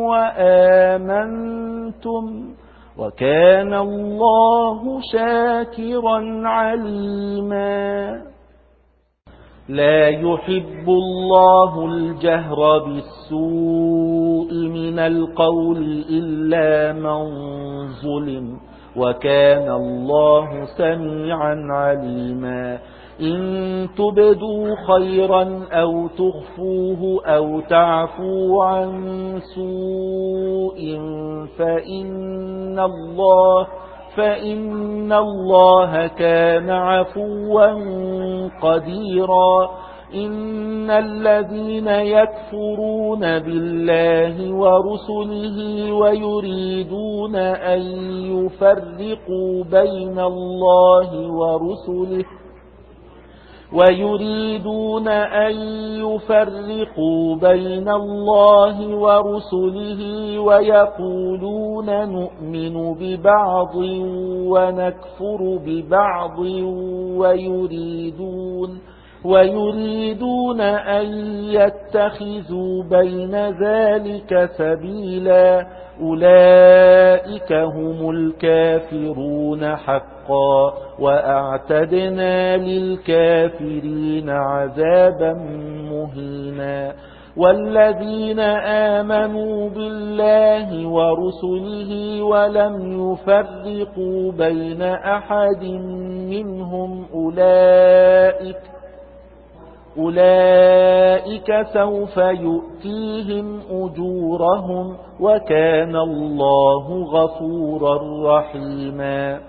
وآمنتم وكان الله شاكرا عليما لا يحب الله الجهر بالسوء من القول إلا من ظلم وكان الله سميعا عليما إن تبدوا خيرا أو تخفوه أو تعفوا عن سوء فإن الله فإن الله كان عفوا قديرا. إن الذين يكفرون بالله ورسله ويريدون أن يفرقوا بين الله ورسله ويريدون أن يفرقوا بين الله ورسله ويقولون نؤمن ببعض ونكفر ببعض ويريدون ويريدون أن يتخذوا بين ذلك سبيلا. أولئك هم الكافرون حقا وأعتدنا للكافرين عذابا مهينا. والذين آمنوا بالله ورسله ولم يفرقوا بين أحد منهم أولئك أولئك سوف يؤتيهم أجورهم وكان الله غفورا رحيما.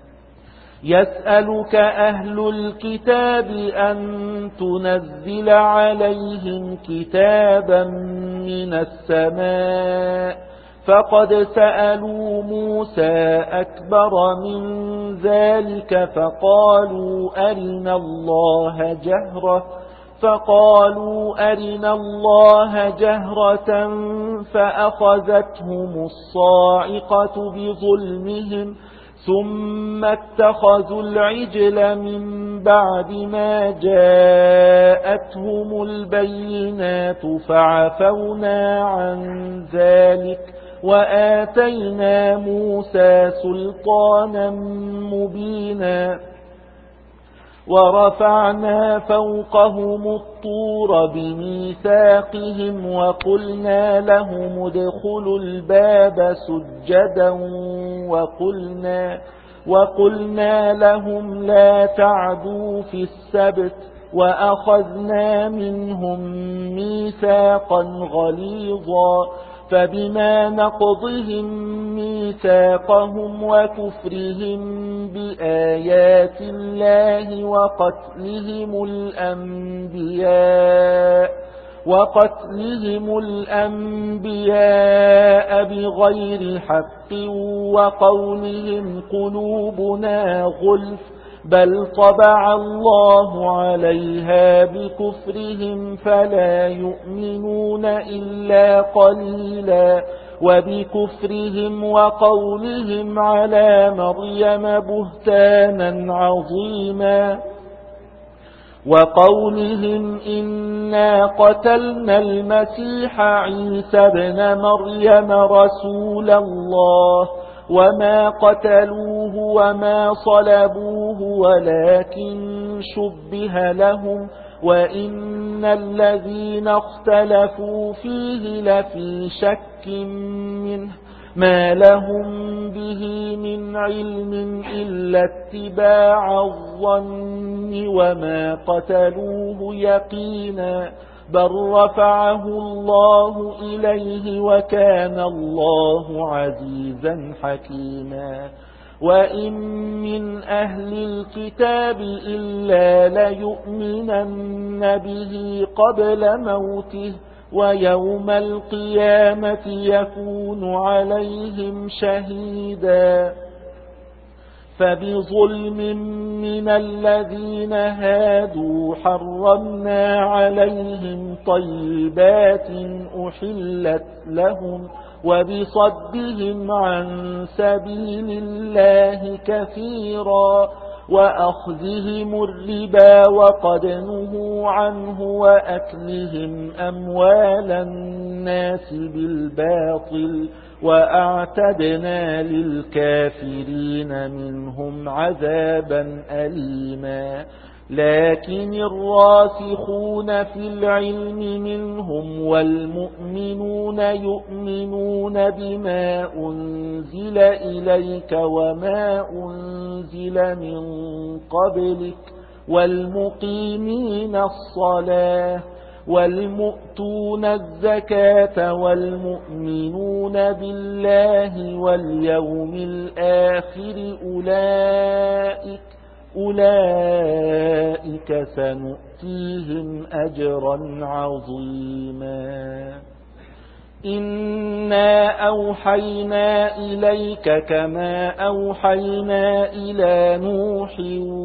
يسألك أهل الكتاب أن تنزل عليهم كتابا من السماء فقد سألوا موسى أكبر من ذلك فقالوا أرنا الله جهرة فقالوا أرنا الله جهرة فأخذتهم الصاعقة بظلمهم ثم اتخذوا العجل من بعد ما جاءتهم البينات فعفونا عن ذلك وآتينا موسى سلطانا مبينا. ورفعنا فوقهم الطور بميثاقهم وقلنا لهم ادخلوا الباب سجدا وقلنا, وقلنا لهم لا تعدوا في السبت وأخذنا منهم ميثاقا غليظا. فبما نقضهم ميثاقهم وكفرهم بآيات الله وقتلهم الأنبياء وقتلهم الأنبياء بغير حق وقولهم قلوبنا غلف بل طبع الله عليها بكفرهم فلا يؤمنون إلا قليلا. وبكفرهم وقولهم على مريم بهتانا عظيما وقولهم إنا قتلنا المسيح عيسى ابن مريم رسول الله وما قتلوه وما صلبوه ولكن شبه لهم وإن الذين اختلفوا فيه لفي شك منه ما لهم به من علم إلا اتباع الظن وما قتلوه يقينا بل رفعه الله إليه وكان الله عزيزا حكيما. وإن من أهل الكتاب إلا ليؤمنن به قبل موته ويوم القيامة يكون عليهم شهيدا. فبظلم من الذين هادوا حرمنا عليهم طيبات أحلت لهم وبصدهم عن سبيل الله كثيرا وأخذهم الربا وقد نهوا عنه وأكلهم أموال الناس بالباطل وأعتدنا للكافرين منهم عذابا أليما. لكن الراسخون في العلم منهم والمؤمنون يؤمنون بما أنزل إليك وما أنزل من قبلك والمقيمين الصلاة والمؤتون الزكاة والمؤمنون بالله واليوم الآخر أولئك أولئك سنؤتيهم أجرا عظيما إنا أوحينا إليك كما أوحينا إلى نوح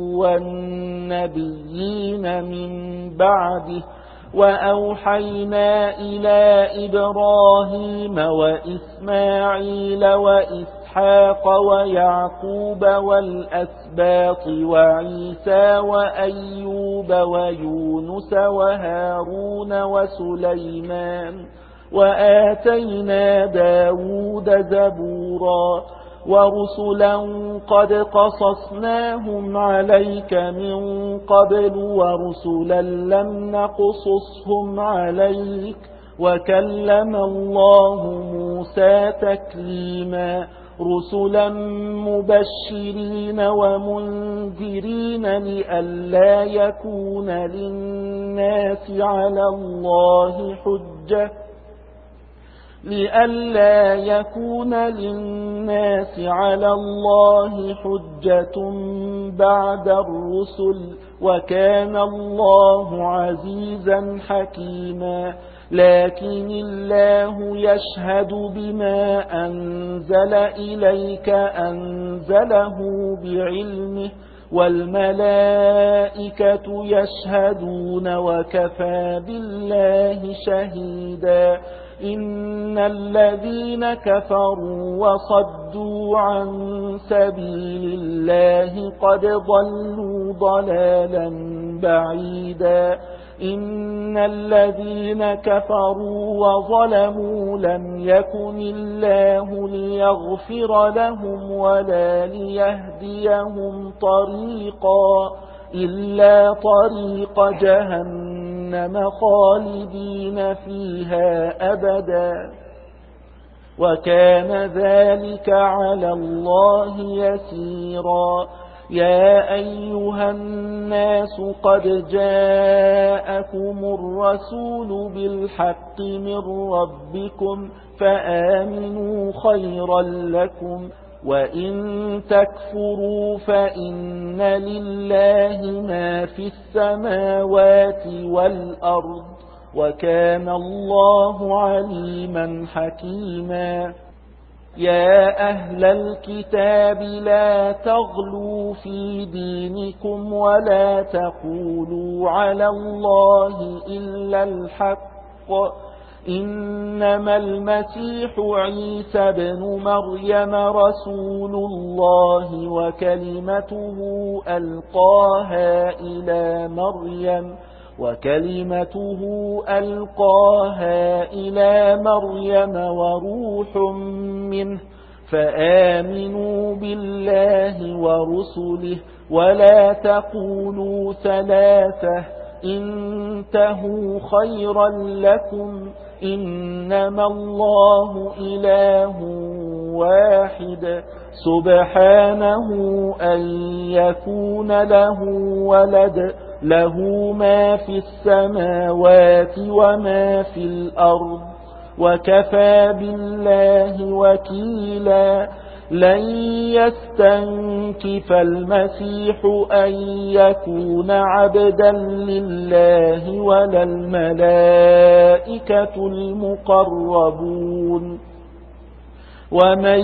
والنبيين من بعده وأوحينا إلى إبراهيم وإسماعيل وإسحاق ويعقوب والأسباط وعيسى وأيوب ويونس وهارون وسليمان وآتينا داود زبورا ورسلا قد قصصناهم عليك من قبل ورسلا لم نقصصهم عليك وكلم الله موسى تكليما رسلا مبشرين ومنذرين لئلا يكون للناس على الله حجة لئلا يكون للناس على الله حجة بعد الرسل وكان الله عزيزا حكيما لكن الله يشهد بما أنزل إليك أنزله بعلمه والملائكة يشهدون وكفى بالله شهيدا إن الذين كفروا وصدوا عن سبيل الله قد ضلوا ضلالا بعيدا إن الذين كفروا وظلموا لم يكن الله ليغفر لهم ولا ليهديهم طريقا إلا طريق جهنم خالدين فيها أبدا وكان ذلك على الله يسيرا يا أيها الناس قد جاءكم الرسول بالحق من ربكم فآمنوا خيرا لكم وإن تكفروا فإن لله ما في السماوات والأرض وكان الله عليما حكيما يا أهل الكتاب لا تغلوا في دينكم ولا تقولوا على الله إلا الحق إنما المسيح عيسى بن مريم رسول الله وكلمته ألقاها إلى مريم وكلمته ألقاها إلى مريم وروح منه فآمنوا بالله ورسله ولا تقولوا ثلاثة انتهوا خيرا لكم إنما الله إله واحد سبحانه أن يكون له ولد له ما في السماوات وما في الأرض وكفى بالله وكيلا لن يستنكف المسيح أن يكون عبدا لله ولا الملائكة المقربون ومن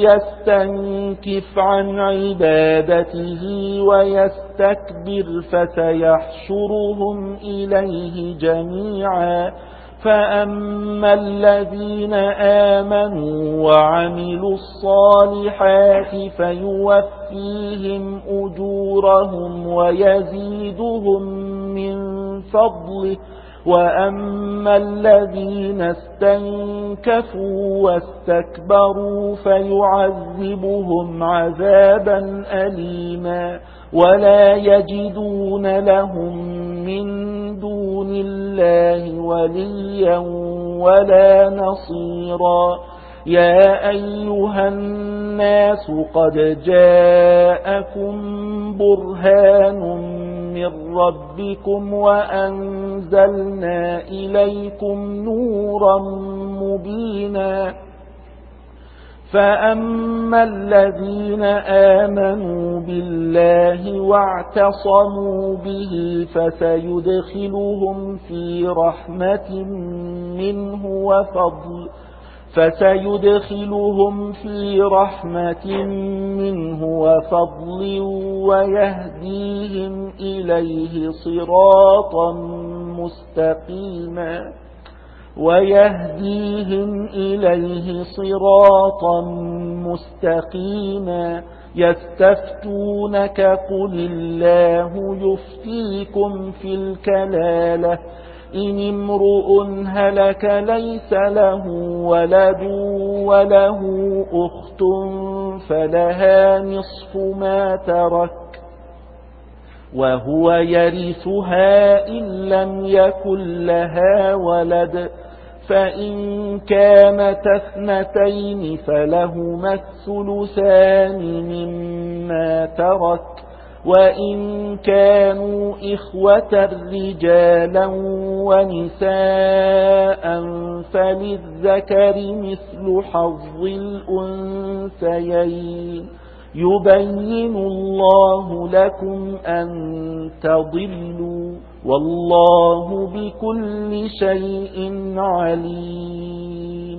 يستنكف عن عبادته ويستكبر فسيحشرهم إليه جميعا فأما الذين آمنوا وعملوا الصالحات فيوفيهم أجورهم ويزيدهم من فضله وأما الذين استنكفوا واستكبروا فيعذبهم عذابا أليما ولا يجدون لهم من دون الله وليا ولا نصيرا يا أيها الناس قد جاءكم برهان من ربكم وأنزلنا إليكم نورا مبينا فأما الذين آمنوا بالله واعتصموا به فسيدخلهم في رحمة منه وفضل فسيدخلهم في رحمة منه وفضل ويهديهم إليه صراطا مستقيما ويهديهم إليه صراطا مستقيما يستفتونك قل الله يفتيكم في الكلالة إن امرؤ هلك ليس له ولد وله أخت فلها نصف ما ترك وهو يرثها إن لم يكن لها ولد فإن كانت اثنتين فلهما الثلثان مما ترك وإن كانوا إخوة رجالا ونساء فللذكر مثل حظ الأنثيين يبين الله لكم أن تضلوا والله بكل شيء عليم.